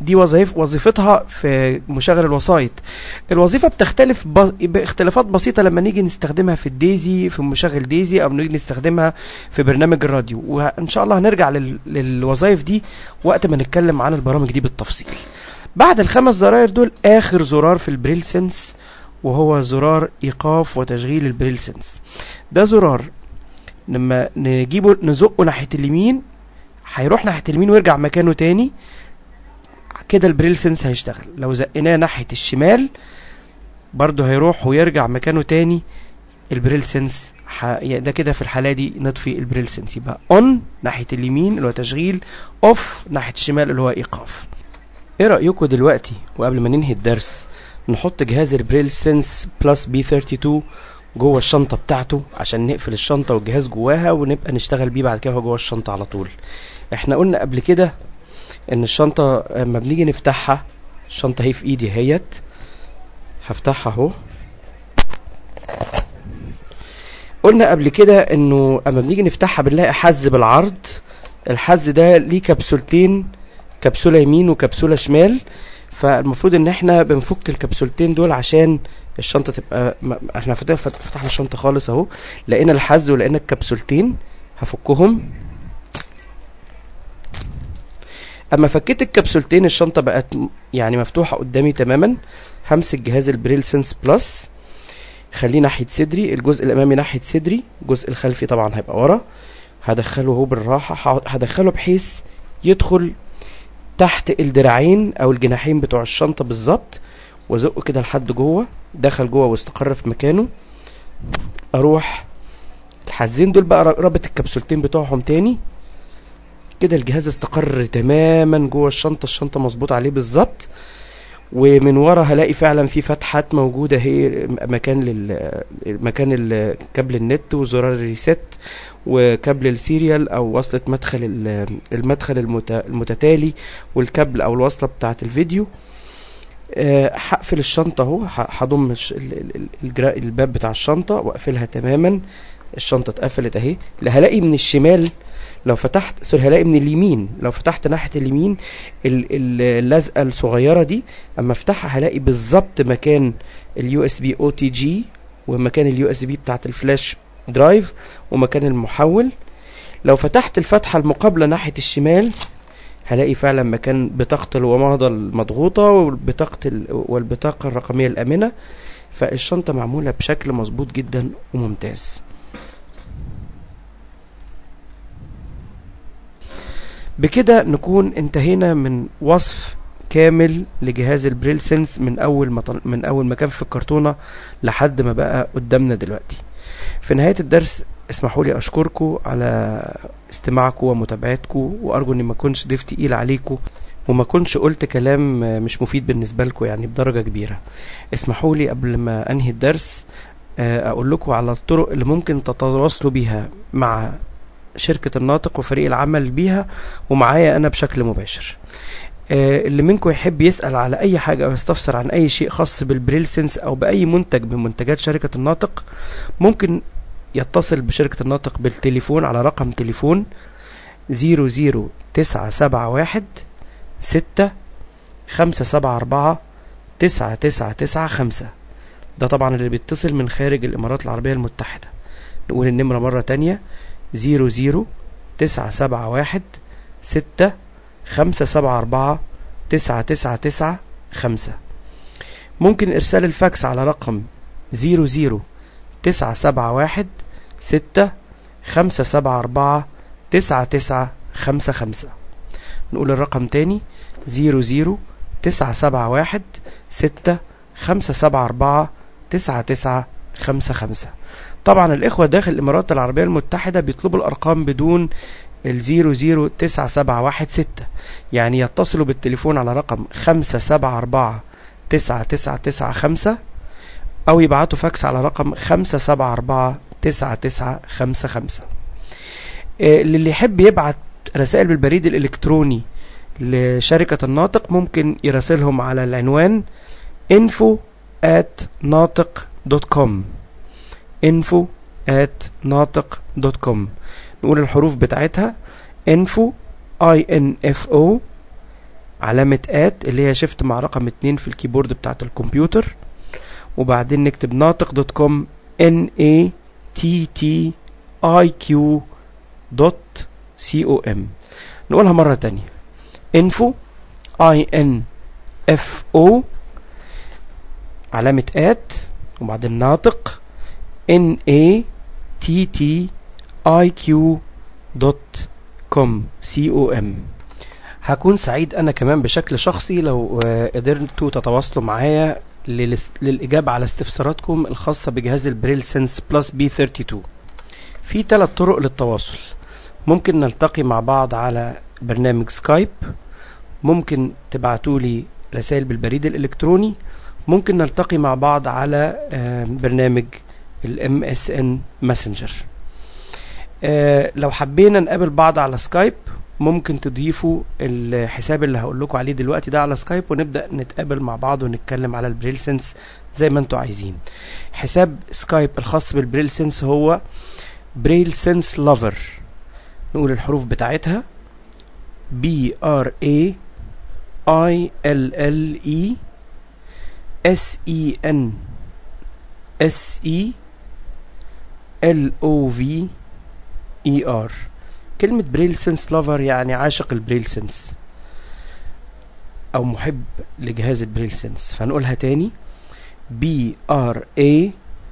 دي وظيفتها في مشغل الوسائط. الوظيفة بتختلف باختلافات بسيطة لما نيجي نستخدمها في الديزي، في مشغل ديزي، او نيجي نستخدمها في برنامج الراديو. وان شاء الله هنرجع للوظائف دي وقت ما نتكلم عن البرامج دي بالتفصيل. بعد الخمس زراير دول اخر زرار في البريل سنس، وهو زرار ايقاف وتشغيل البريل سنس. ده زرار لما نجيبه نزقه ناحية اليمين هيروح ناحية اليمين ويرجع مكانه تاني كده، البريل سنس هيشتغل. لو زقناه ناحية الشمال برضو هيروح ويرجع مكانه تاني البريل سنس. ده كده في الحالة دي نطفي البريل سنس. يبقى اون ناحية اليمين اللي هو تشغيل، اوف ناحية الشمال اللي هو ايقاف. ايه رأيكم دلوقتي وقبل ما ننهي الدرس نحط جهاز البريل سنس بلس بي 32 جوه الشنطة بتاعته عشان نقفل الشنطة والجهاز جواها ونبقى نشتغل بيه بعد كده جوه الشنطة على طول. احنا قلنا قبل كده ان الشنطة اما بنيجي نفتحها، الشنطة هي في ايدي اهيت، هفتحها اهو. قلنا قبل كده انه اما بنيجي نفتحها بنلاقي حز بالعرض. الحز ده ليه كبسولتين، كبسولة يمين وكبسولة شمال. فالمفروض ان احنا بنفك الكبسولتين دول عشان الشنطة تبقى احنا فتحنا الشنطة خالص اهو، لقينا الحز ولقينا الكبسولتين، هفكهم. اما فكيت الكبسولتين الشنطة بقت يعني مفتوحة قدامي تماما. همسك جهاز البريل سنس بلس، خليه ناحية صدري، الجزء الامامي ناحية صدري، الجزء الخلفي طبعا هيبقى ورا. هدخله اهو بالراحة، هدخله بحيث يدخل تحت الدراعين او الجناحين بتوع الشنطة بالظبط، وازقه كده لحد جوه. دخل جوه واستقر في مكانه. اروح الحزين دول بقى رابط الكبسولتين بتوعهم تاني كده. الجهاز استقر تماما جوه الشنطة، الشنطة مظبوط عليه بالظبط. ومن ورا هلاقي فعلا في فتحات موجودة، هي مكان كابل النت وزرار الريست وكابل السيريال او وصلة المدخل المتتالي والكابل او الوصلة بتاعة الفيديو. هقفل الشنطة اهو، هضم الباب بتاع الشنطة واقفلها تماما. الشنطة اتقفلت اهي. هلاقي من الشمال لو فتحت هلاقي من اليمين لو فتحت ناحية اليمين اللزقة الصغيرة دي، اما افتحها هلاقي بالظبط مكان اليو اس بي او تي جي ومكان اليو اس بي بتاعت الفلاش درايف ومكان المحول. لو فتحت الفتحة المقابلة ناحية الشمال هلاقي فعلا مكان بطاقة الومضة المضغوطة والبطاقة الرقمية الآمنة. فالشنطة معمولة بشكل مظبوط جدا وممتاز. بكده نكون انتهينا من وصف كامل لجهاز البريل سنس من اول ما كان في الكرتونة لحد ما بقى قدامنا دلوقتي. في نهاية الدرس اسمحوا لي اشكركم على استماعكم ومتابعتكم، وارجو اني ما كنتش ضيف تقيل عليكم وما كنتش قلت كلام مش مفيد بالنسبة لكم يعني بدرجة كبيرة. اسمحوا لي قبل ما انهي الدرس اقول لكم على الطرق اللي ممكن تتواصلوا بيها مع شركة الناطق وفريق العمل بيها ومعايا انا بشكل مباشر. اللي منكم يحب يسأل على اي حاجة او يستفسر عن اي شيء خاص بالبريل سنس او باي منتج من منتجات شركة الناطق، ممكن يتصل بشركة الناطق بالتليفون على رقم تليفون 00971 6 574 9995. ده طبعا اللي بيتصل من خارج الامارات العربية المتحدة. نقول النمرة مرة تانية 00971 6 574 9995. ممكن ارسال الفاكس على رقم 00971 6 574 9955. نقول الرقم تاني 00971 6 574 9955. طبعا الاخوة داخل الامارات العربية المتحدة بيطلبوا الارقام بدون 00971 يعني يتصلوا بالتليفون على رقم 574 9995 او يبعتوا فاكس على رقم 574 9955. اللي يحب يبعت رسائل بالبريد الالكتروني لشركة الناطق ممكن يراسلهم على العنوان info@naatiq.com info@naatiq.com. نقول الحروف بتاعتها info علامة ات اللي هي شيفت مع رقم 2 في الكيبورد بتاعت الكمبيوتر، وبعدين نكتب ناطق.com NATTIQ.com. نقولها مرة تانية، info INFO علامة ات وبعدين ناطق NATTIQ.com. هكون سعيد انا كمان بشكل شخصي لو قدرتوا تتواصلوا معايا للإجابة على استفساراتكم الخاصة بجهاز البريل سنس بلس B32. في 3 طرق للتواصل. ممكن نلتقي مع بعض على برنامج سكايب، ممكن تبعتولي رسائل بالبريد الإلكتروني، ممكن نلتقي مع بعض على برنامج MSN ماسنجر. لو حبينا نقابل بعض على سكايب ممكن تضيفوا الحساب اللي هقول لكم عليه دلوقتي ده على سكايب، ونبدأ نتقابل مع بعض ونتكلم على البريل سنس زي ما انتوا عايزين. حساب سكايب الخاص بالبريل سنس هو بريل سنس لافر. نقول الحروف بتاعتها BRAILLE SENSELOVER. كلمة بريل سنس لافر يعني عاشق البريل سنس او محب لجهاز البريل سنس. فنقولها تاني BRAILLE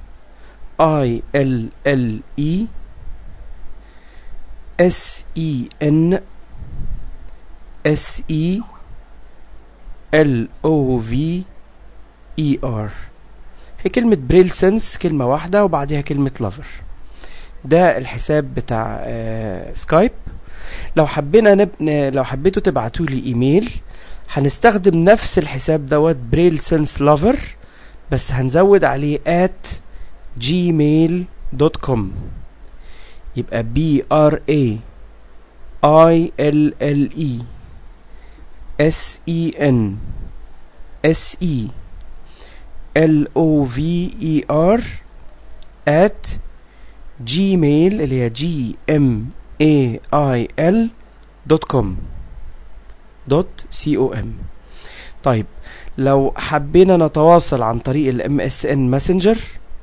SENSELOVER. هي كلمة بريل سنس كلمة واحدة وبعدها كلمة لافر. ده الحساب بتاع سكايب. لو حبينا لو حبيتوا تبعتوا لي ايميل هنستخدم نفس الحساب دوت بريل سنس لافر، بس هنزود عليه @gmail.com. يبقى BRAILLE SENSELOVER @gmail اللي هي gmail.com. طيب لو حبينا نتواصل عن طريق MSN ماسنجر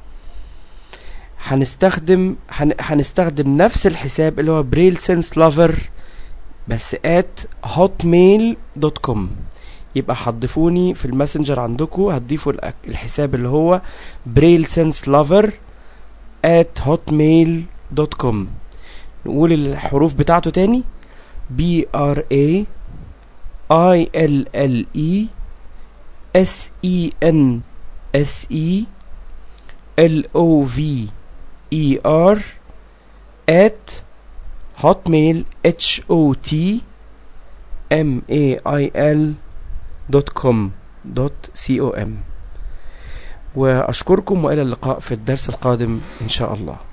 هنستخدم نفس الحساب اللي هو بريل سنس لافر بس @hotmail.com. يبقى هتضيفوني في الماسنجر عندكم، هتضيفوا الحساب اللي هو بريل سنس لافر @hotmail.com. نقول الحروف بتاعته تاني BRAILLE SENSELOVER @hotmail.com. وأشكركم وإلى اللقاء في الدرس القادم إن شاء الله.